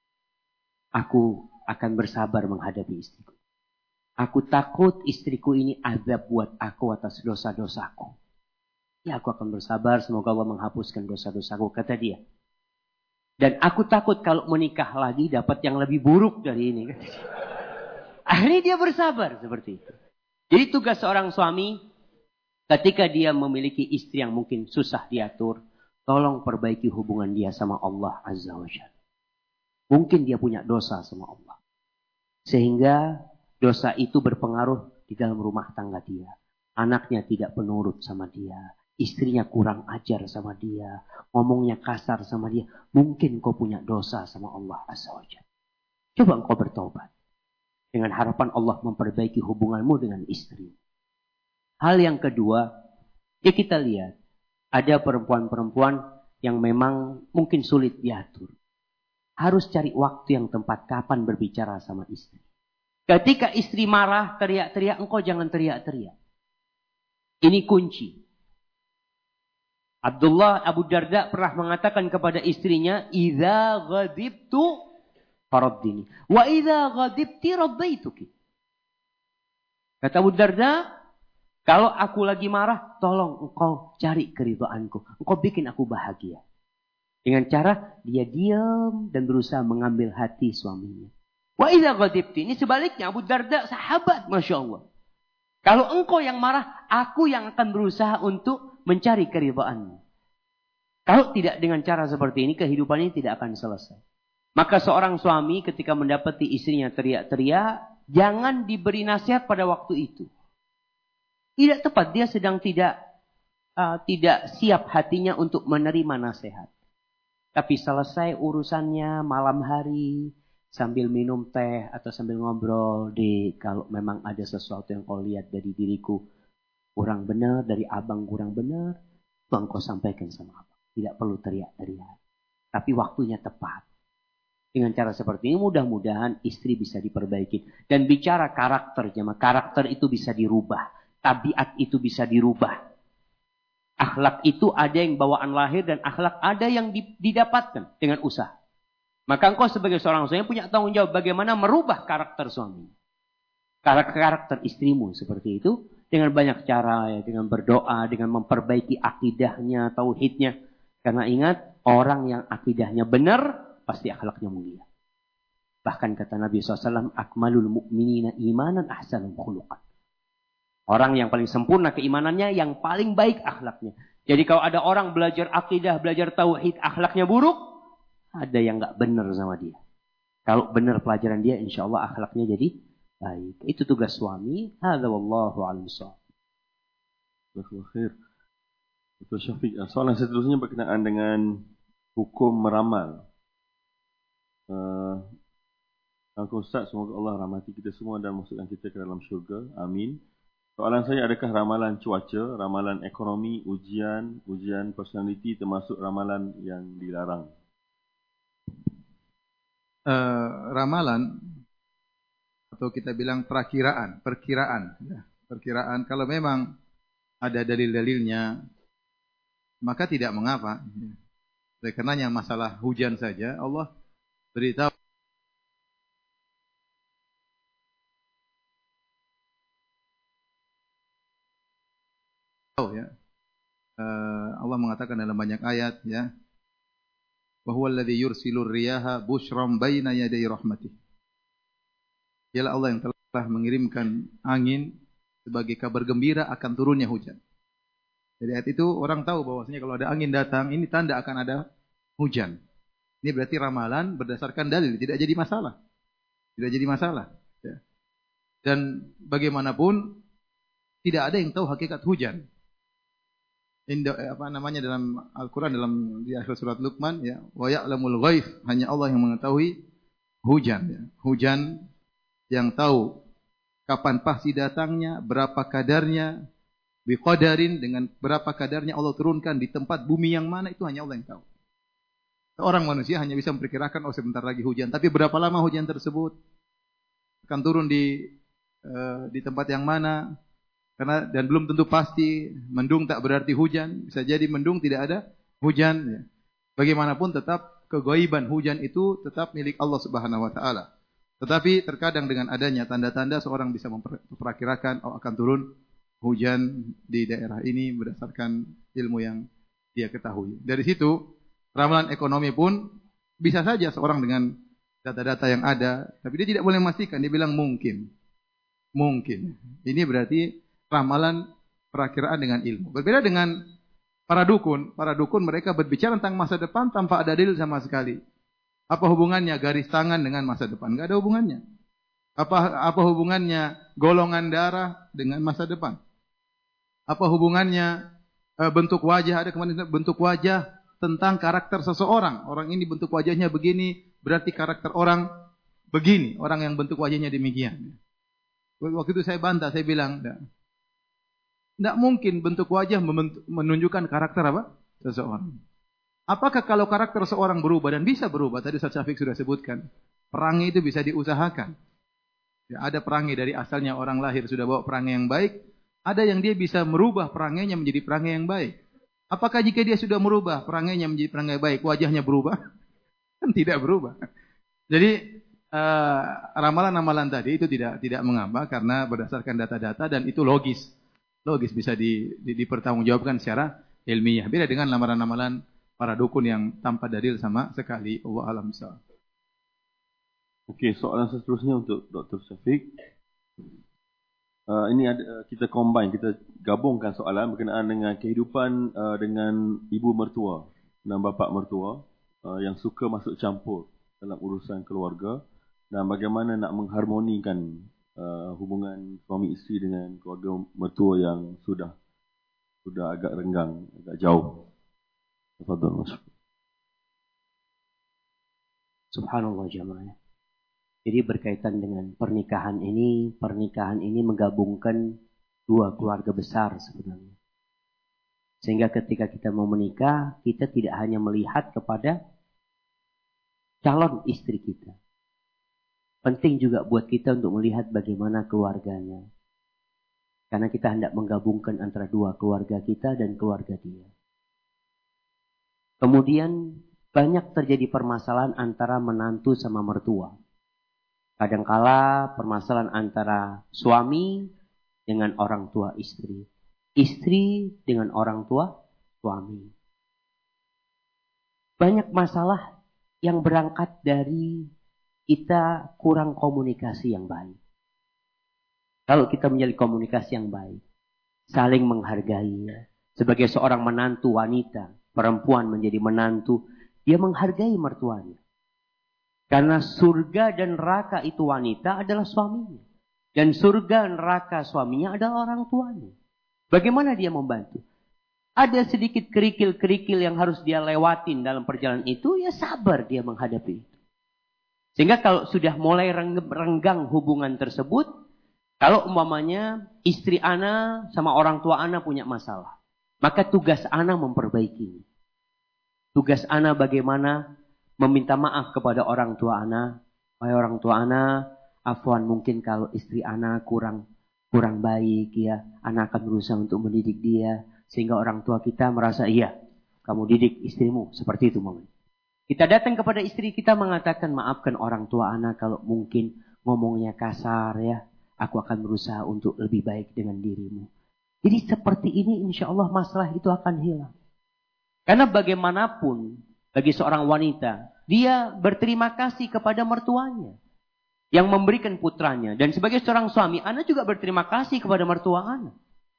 Aku akan bersabar menghadapi istriku. Aku takut istriku ini azab buat aku atas dosa-dosaku. Ya aku akan bersabar, semoga Allah menghapuskan dosa-dosaku, kata dia. Dan aku takut kalau menikah lagi dapat yang lebih buruk dari ini. Akhirnya dia bersabar seperti itu. Jadi tugas seorang suami ketika dia memiliki istri yang mungkin susah diatur, tolong perbaiki hubungan dia sama Allah Azza wa Jalla. Mungkin dia punya dosa sama Allah. Sehingga dosa itu berpengaruh di dalam rumah tangga dia. Anaknya tidak penurut sama dia. Istrinya kurang ajar sama dia. Ngomongnya kasar sama dia. Mungkin kau punya dosa sama Allah Azza wa Jalla. Coba engkau bertobat. Dengan harapan Allah memperbaiki hubunganmu dengan istri. Hal yang kedua, ya kita lihat. Ada perempuan-perempuan yang memang mungkin sulit diatur. Harus cari waktu yang tempat kapan berbicara sama istri. Ketika istri marah, teriak-teriak, engkau jangan teriak-teriak. Ini kunci. Abdullah Abu Darda pernah mengatakan kepada istrinya, "Idza ghadibtu faraddini, wa idza ghadibti raddaituki." Kata Abu Darda, kalau aku lagi marah, tolong engkau cari keridhaanku. Engkau bikin aku bahagia. Dengan cara dia diam dan berusaha mengambil hati suaminya. Wa idza ghadibti, ini sebaliknya Abu Darda sahabat, Masya Allah. Kalau engkau yang marah, aku yang akan berusaha untuk mencari keridhaanmu. Kalau tidak dengan cara seperti ini, kehidupan ini tidak akan selesai. Maka seorang suami ketika mendapati istrinya teriak-teriak, jangan diberi nasihat pada waktu itu. Tidak tepat, dia sedang tidak uh, tidak siap hatinya untuk menerima nasihat. Tapi selesai urusannya malam hari, sambil minum teh atau sambil ngobrol, di kalau memang ada sesuatu yang kau lihat dari diriku kurang benar, dari abang kurang benar, bang kau sampaikan sama abang. Tidak perlu teriak-teriak. Tapi waktunya tepat. Dengan cara seperti ini mudah-mudahan istri bisa diperbaiki. Dan bicara karakter, jemaah, karakter itu bisa dirubah. Tabiat itu bisa dirubah. Akhlak itu ada yang bawaan lahir dan akhlak ada yang didapatkan dengan usaha. Maka engkau sebagai seorang suami punya tanggung jawab bagaimana merubah karakter suami. Karakter istrimu seperti itu. Dengan banyak cara, ya, dengan berdoa, dengan memperbaiki akidahnya, tauhidnya. Karena ingat, orang yang akidahnya benar, pasti akhlaknya mulia. Bahkan kata Nabi shallallahu alaihi wasallam, akmalul mu'minina imanan ahsanul khuluqan. Orang yang paling sempurna keimanannya, yang paling baik akhlaknya. Jadi kalau ada orang belajar akidah, belajar tauhid, akhlaknya buruk, ada yang nggak benar sama dia. Kalau benar pelajaran dia, insya Allah akhlaknya jadi baik. Itu tugas suami. Hadza wallahu a'lam bishawab. Khair. Betul Syafiq. Soalan seterusnya berkenaan dengan hukum meramal. Uh, Aku Ustaz, semoga Allah rahmati kita semua dan masukkan kita ke dalam syurga. Amin. Soalan saya, adakah ramalan cuaca, ramalan ekonomi, ujian, ujian personality termasuk ramalan yang dilarang? Uh, ramalan atau kita bilang perakiraan, perkiraan, ya, perkiraan. Kalau memang ada dalil-dalilnya, maka tidak mengapa. Oleh karenanya masalah hujan saja, Allah beritahu ya. Uh, Allah mengatakan dalam banyak ayat, ya, wa huwa alladhi yursilur riyaha bushran baina yaday rahmatih. Dialah Allah yang telah mengirimkan angin sebagai kabar gembira akan turunnya hujan. Jadi ayat itu orang tahu bahwasanya kalau ada angin datang, ini tanda akan ada hujan. Ini berarti ramalan berdasarkan dalil, tidak jadi masalah. Tidak jadi masalah. Ya. Dan bagaimanapun tidak ada yang tahu hakikat hujan. Inda, apa namanya dalam Al-Quran, dalam di akhir surat Luqman, ya, wa ya'lamul ghaib, hanya Allah yang mengetahui hujan, ya. Hujan yang tahu kapan pasti datangnya, berapa kadarnya, biqadarin, dengan berapa kadarnya Allah turunkan di tempat bumi yang mana, itu hanya Allah yang tahu. Orang manusia hanya bisa memperkirakan, oh sebentar lagi hujan, tapi berapa lama hujan tersebut akan turun di uh, di tempat yang mana? Karena dan belum tentu pasti. Mendung tak berarti hujan, bisa jadi mendung tidak ada hujan, ya. Bagaimanapun tetap kegaiban hujan itu tetap milik Allah Subhanahu wa taala. Tetapi terkadang dengan adanya tanda-tanda seorang bisa memperkirakan, oh akan turun hujan di daerah ini berdasarkan ilmu yang dia ketahui. Dari situ ramalan ekonomi pun bisa saja seorang dengan data-data yang ada, tapi dia tidak boleh memastikan, dia bilang mungkin. Mungkin. Ini berarti ramalan perakiraan dengan ilmu. Berbeda dengan para dukun. Para dukun mereka berbicara tentang masa depan tanpa ada dalil sama sekali. Apa hubungannya garis tangan dengan masa depan? Enggak ada hubungannya. Apa apa hubungannya golongan darah dengan masa depan? Apa hubungannya e, bentuk wajah? Ada kemana bentuk wajah tentang karakter seseorang. Orang ini bentuk wajahnya begini, berarti karakter orang begini. Orang yang bentuk wajahnya demikian. Waktu itu saya bantah, saya bilang, tidak mungkin bentuk wajah menunjukkan karakter apa? Seseorang. Apakah kalau karakter seorang berubah, dan bisa berubah, tadi Ustaz Syafiq sudah sebutkan, perangai itu bisa diusahakan. Ya, ada perangai dari asalnya orang lahir sudah bawa perangai yang baik, ada yang dia bisa merubah perangainya menjadi perangai yang baik. Apakah jika dia sudah merubah perangainya menjadi perangai baik, wajahnya berubah? Kan tidak berubah. Jadi uh, ramalan-ramalan tadi itu tidak tidak mengapa karena berdasarkan data-data dan itu logis. Logis bisa di, di, dipertanggungjawabkan secara ilmiah. Beda dengan ramalan-ramalan para dukun yang tanpa dalil sama sekali. Allah alam bisawab. Okey, soalan seterusnya untuk Doktor Syafiq. Uh, ini ada, kita combine, kita gabungkan soalan berkenaan dengan kehidupan uh, dengan ibu mertua dan bapa mertua uh, yang suka masuk campur dalam urusan keluarga dan bagaimana nak mengharmonikan uh, hubungan suami isteri dengan keluarga mertua yang sudah sudah agak renggang, agak jauh. Tafadhal Mas. Subhanallah jamaah. Jadi berkaitan dengan pernikahan ini, pernikahan ini menggabungkan dua keluarga besar sebenarnya. Sehingga ketika kita mau menikah, kita tidak hanya melihat kepada calon istri kita. Penting juga buat kita untuk melihat bagaimana keluarganya. Karena kita hendak menggabungkan antara dua keluarga kita dan keluarga dia. Kemudian banyak terjadi permasalahan antara menantu sama mertua. Kadangkala permasalahan antara suami dengan orang tua istri. Istri dengan orang tua suami. Banyak masalah yang berangkat dari kita kurang komunikasi yang baik. Kalau kita menjalin komunikasi yang baik, saling menghargai. Sebagai seorang menantu wanita, perempuan menjadi menantu, dia menghargai mertuanya. Karena surga dan neraka itu wanita adalah suaminya. Dan surga dan neraka suaminya adalah orang tuanya. Bagaimana dia membantu? Ada sedikit kerikil-kerikil yang harus dia lewatin dalam perjalanan itu, ya sabar dia menghadapi itu. Sehingga kalau sudah mulai renggang hubungan tersebut, kalau umpamanya istri ana sama orang tua ana punya masalah, maka tugas ana memperbaiki. Tugas ana bagaimana meminta maaf kepada orang tua ana. Wahai orang tua ana, afwan mungkin kalau istri ana kurang kurang baik ya, ana akan berusaha untuk mendidik dia sehingga orang tua kita merasa iya, kamu didik istrimu seperti itu momen. Kita datang kepada istri kita mengatakan maafkan orang tua ana kalau mungkin ngomongnya kasar ya. Aku akan berusaha untuk lebih baik dengan dirimu. Jadi seperti ini insya Allah masalah itu akan hilang. Karena bagaimanapun bagi seorang wanita, dia berterima kasih kepada mertuanya yang memberikan putranya. Dan sebagai seorang suami, ana juga berterima kasih kepada mertua ana.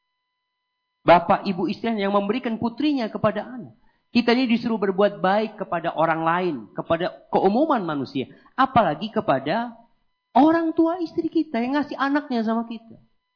Bapak, ibu istri yang memberikan putrinya kepada ana. Kita ini disuruh berbuat baik kepada orang lain, kepada keumuman manusia. Apalagi kepada orang tua istri kita yang ngasih anaknya sama kita.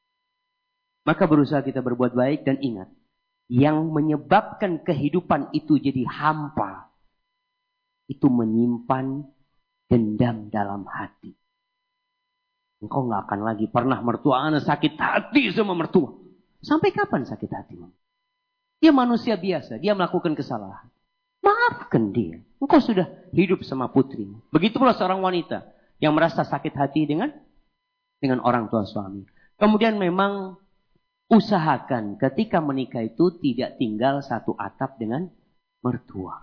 Maka berusaha kita berbuat baik dan ingat. Yang menyebabkan kehidupan itu jadi hampa. Itu menyimpan dendam dalam hati. Engkau gak akan lagi pernah mertua anak sakit hati sama mertua. Sampai kapan sakit hati? Dia manusia biasa. Dia melakukan kesalahan. Maafkan dia. Engkau sudah hidup sama putrimu. Begitu pula seorang wanita yang merasa sakit hati dengan dengan orang tua suami. Kemudian memang usahakan ketika menikah itu tidak tinggal satu atap dengan mertua.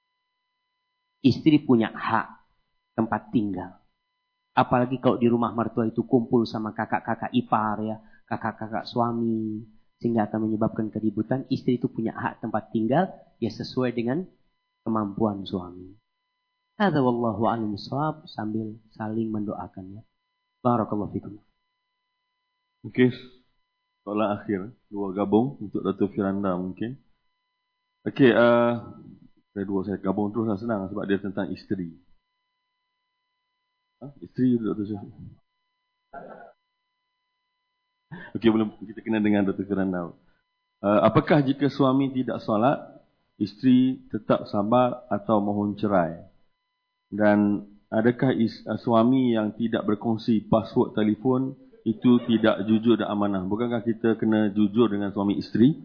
Istri punya hak tempat tinggal. Apalagi kalau di rumah mertua itu kumpul sama kakak-kakak ipar ya, kakak-kakak suami, sehingga akan menyebabkan keributan. Istri itu punya hak tempat tinggal ya sesuai dengan kemampuan suami. Hadza wallahu a'lam bishawab, sambil saling mendoakan ya. Barakallahu fikum. Okey, soalan akhir, dua gabung untuk Datuk Firanda mungkin. Okey, uh, saya dua saya gabung terus lah, senang sebab dia tentang isteri. Ha? Isteri Datuk Firanda. Okey, belum kita kena dengan Datuk Firanda. Uh, apakah jika suami tidak solat, isteri tetap sabar atau mohon cerai? Dan adakah is, uh, suami yang tidak berkongsi password telefon itu tidak jujur dan amanah? Bukankah kita kena jujur dengan suami isteri?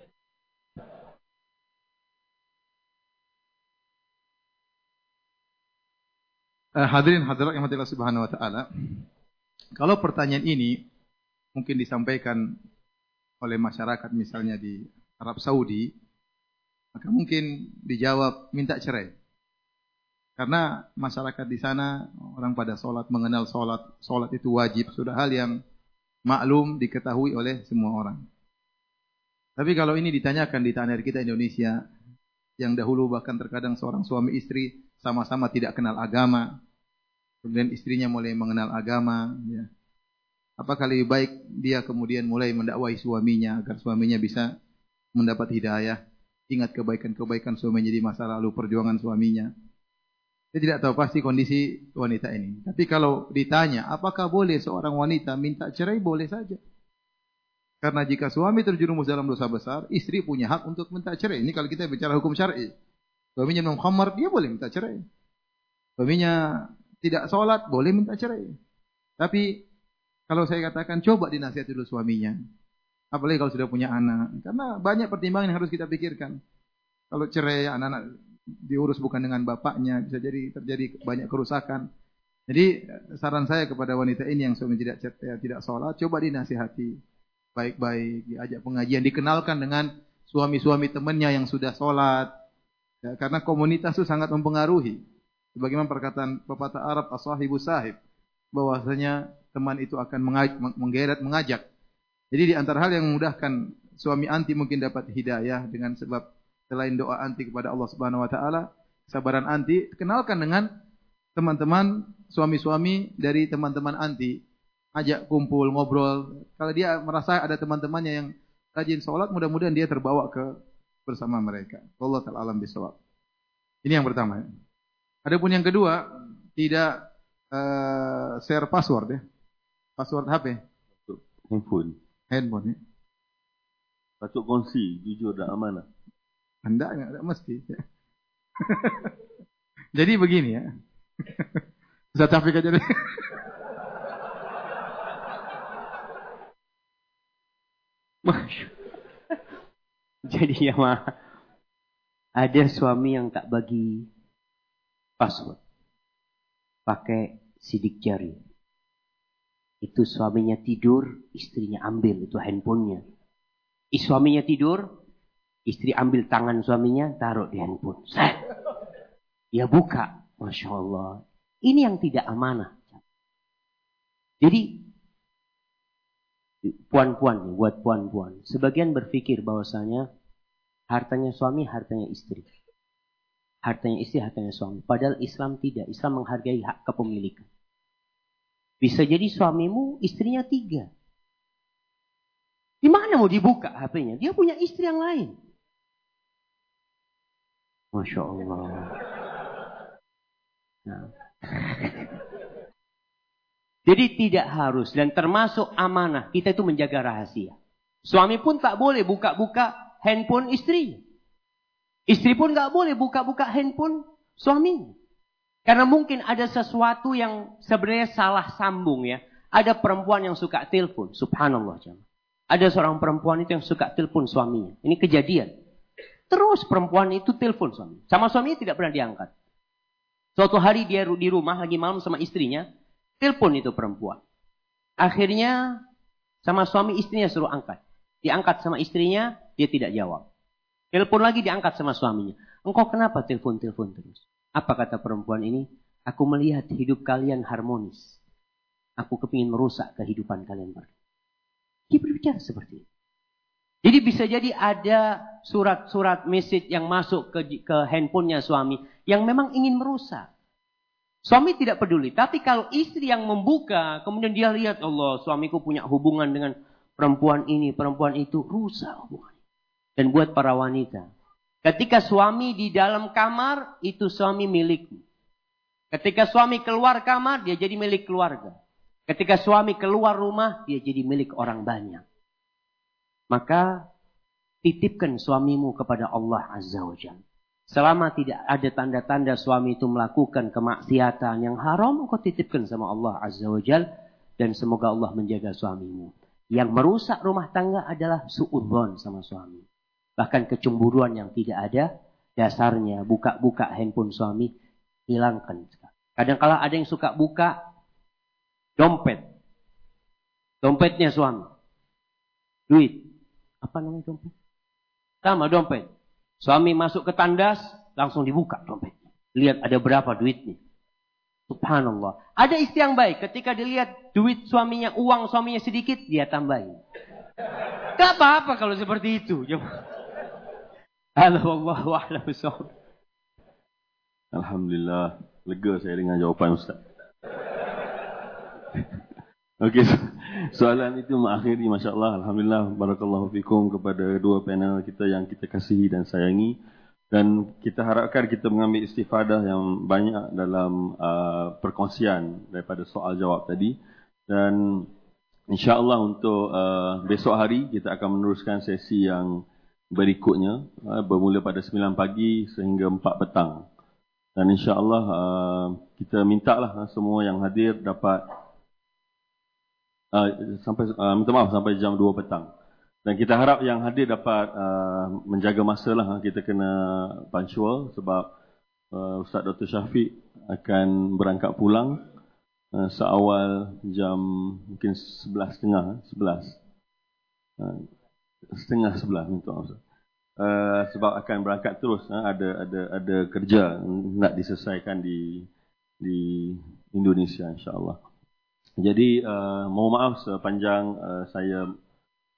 Uh, hadirin hadirat yang Allah Subhanahu wa taala. Kalau pertanyaan ini mungkin disampaikan oleh masyarakat misalnya di Arab Saudi, maka mungkin dijawab minta cerai. Karena masyarakat di sana orang pada sholat, mengenal sholat, sholat itu wajib, sudah hal yang maklum diketahui oleh semua orang. Tapi kalau ini ditanyakan di tanah air kita Indonesia, yang dahulu bahkan terkadang seorang suami istri sama-sama tidak kenal agama, kemudian istrinya mulai mengenal agama, ya. Apakah lebih baik dia kemudian mulai mendakwai suaminya agar suaminya bisa mendapat hidayah, ingat kebaikan-kebaikan suaminya di masa lalu, perjuangan suaminya. Saya tidak tahu pasti kondisi wanita ini. Tapi kalau ditanya, apakah boleh seorang wanita minta cerai? Boleh saja. Karena jika suami terjerumus dalam dosa besar, istri punya hak untuk minta cerai. Ini kalau kita bicara hukum syar'i. Suaminya minum khamar, dia boleh minta cerai. Suaminya tidak sholat, boleh minta cerai. Tapi kalau saya katakan, coba dinasihati dulu suaminya. Apalagi kalau sudah punya anak. Karena banyak pertimbangan yang harus kita pikirkan. Kalau cerai, anak-anak diurus bukan dengan bapaknya, bisa jadi terjadi banyak kerusakan. Jadi saran saya kepada wanita ini yang suami tidak ya, tidak sholat, coba dinasihati baik-baik, diajak pengajian, dikenalkan dengan suami-suami temannya yang sudah sholat. Ya, karena komunitas itu sangat mempengaruhi. Sebagaimana perkataan pepatah Arab, as-sahibu sahib, bahwasanya teman itu akan mengaj- menggeret, mengajak. Jadi di antara hal yang memudahkan suami anti mungkin dapat hidayah dengan sebab selain doa anti kepada Allah Subhanahu wa taala, kesabaran anti, kenalkan dengan teman-teman suami-suami dari teman-teman anti, ajak kumpul, ngobrol. Kalau dia merasa ada teman-temannya yang rajin sholat, mudah-mudahan dia terbawa ke bersama mereka. Wallahu ta'ala alam bisawab. Ini yang pertama. Adapun yang kedua, tidak uh, share password ya. Password H P. Handphone. Handphone ya. Patut kongsi, jujur dan amanah. Anda enggak mesti. Jadi begini ya. Ustaz Taufik aja deh. Jadi ya mah, ada suami yang tak bagi password, pakai sidik jari. Itu suaminya tidur, istrinya ambil itu handphonenya. Suaminya tidur, istri ambil tangan suaminya, taruh di handphone. Set. Ya buka, masya Allah. Ini yang tidak amanah. Jadi puan-puan, buat puan-puan. Sebagian berpikir bahwasanya hartanya suami, hartanya istri. Hartanya istri, hartanya suami. Padahal Islam tidak. Islam menghargai hak kepemilikan. Bisa jadi suamimu, istrinya tiga. Di mana mau dibuka H P-nya? Dia punya istri yang lain. Masya Allah. Nah. Jadi tidak harus dan termasuk amanah kita itu menjaga rahasia. Suami pun tak boleh buka-buka handphone istri. Istri pun tak boleh buka-buka handphone suami. Karena mungkin ada sesuatu yang sebenarnya salah sambung ya. Ada perempuan yang suka telepon, subhanallah jemaah. Ada seorang perempuan itu yang suka telepon suaminya. Ini kejadian. Terus perempuan itu telepon suami. Sama suaminya tidak pernah diangkat. Suatu hari dia di rumah lagi malam sama istrinya. Telepon itu perempuan. Akhirnya sama suami istrinya suruh angkat. Diangkat sama istrinya, dia tidak jawab. Telepon lagi diangkat sama suaminya. Engkau kenapa telepon-telepon terus? Apa kata perempuan ini? Aku melihat hidup kalian harmonis. Aku kepingin merusak kehidupan kalian berdua. Dia berbicara seperti itu. Jadi bisa jadi ada surat-surat message yang masuk ke, ke handphonenya suami yang memang ingin merusak. Suami tidak peduli. Tapi kalau istri yang membuka, kemudian dia lihat, Allah, suamiku punya hubungan dengan perempuan ini, perempuan itu, rusak hubungan. Dan buat para wanita, ketika suami di dalam kamar, itu suami milikmu. Ketika suami keluar kamar, dia jadi milik keluarga. Ketika suami keluar rumah, dia jadi milik orang banyak. Maka titipkan suamimu kepada Allah Azza wa Jalla. Selama tidak ada tanda-tanda suami itu melakukan kemaksiatan yang haram, engkau titipkan sama Allah Azza wa Jalla. Dan semoga Allah menjaga suamimu. Yang merusak rumah tangga adalah suudzon sama suami. Bahkan kecemburuan yang tidak ada dasarnya. Buka-buka handphone suami, hilangkan. Kadang-kala ada yang suka buka dompet. Dompetnya suami. Duit. Apa namanya dompet? Sama dompet. Suami masuk ke tandas, langsung dibuka dompetnya. Lihat ada berapa duitnya. Subhanallah. Ada istri yang baik. Ketika dilihat duit suaminya, uang suaminya sedikit, dia tambahin. Gak apa-apa kalau seperti itu. Alhamdulillah. Lega saya dengan jawapan Ustaz. Okey, soalan itu mengakhiri, Masya Allah. Alhamdulillah, barakallahu fikum kepada dua panel kita yang kita kasihi dan sayangi. Dan kita harapkan kita mengambil istifadah yang banyak dalam uh, perkongsian daripada soal jawab tadi. Dan insya-Allah untuk uh, besok hari kita akan meneruskan sesi yang berikutnya, uh, bermula pada sembilan pagi sehingga empat petang. Dan insya-Allah uh, kita mintalah uh, semua yang hadir dapat Uh, sampai uh, minta maaf sampai jam dua petang. Dan kita harap yang hadir dapat uh, menjaga masa lah. Kita kena punctual sebab uh, Ustaz Doktor Syafiq akan berangkat pulang uh, seawal jam mungkin sebelas setengah, sebelas. Uh, setengah sebelas minta maaf. Uh, sebab akan berangkat terus, uh, ada ada ada kerja nak diselesaikan di di Indonesia insya-Allah. Jadi uh, mohon maaf sepanjang uh, saya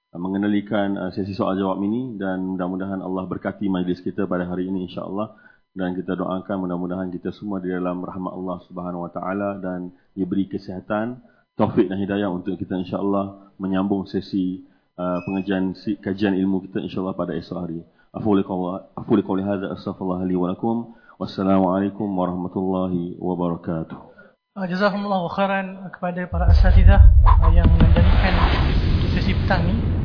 mengenalikan uh, sesi soal jawab ini dan mudah-mudahan Allah berkati majlis kita pada hari ini insya-Allah. dan kita doakan mudah-mudahan kita semua di dalam rahmat Allah Subhanahu Wa Taala dan diberi kesihatan, taufik dan hidayah untuk kita insya-Allah menyambung sesi uh, pengajian kajian ilmu kita insya-Allah pada esok hari. Aqulu qouli hadza astaghfirullah li wa lakum. Wassalamualaikum warahmatullahi wabarakatuh. Jazakumullahu khairan kepada para asatidzah yang menjadikan sesi petang ni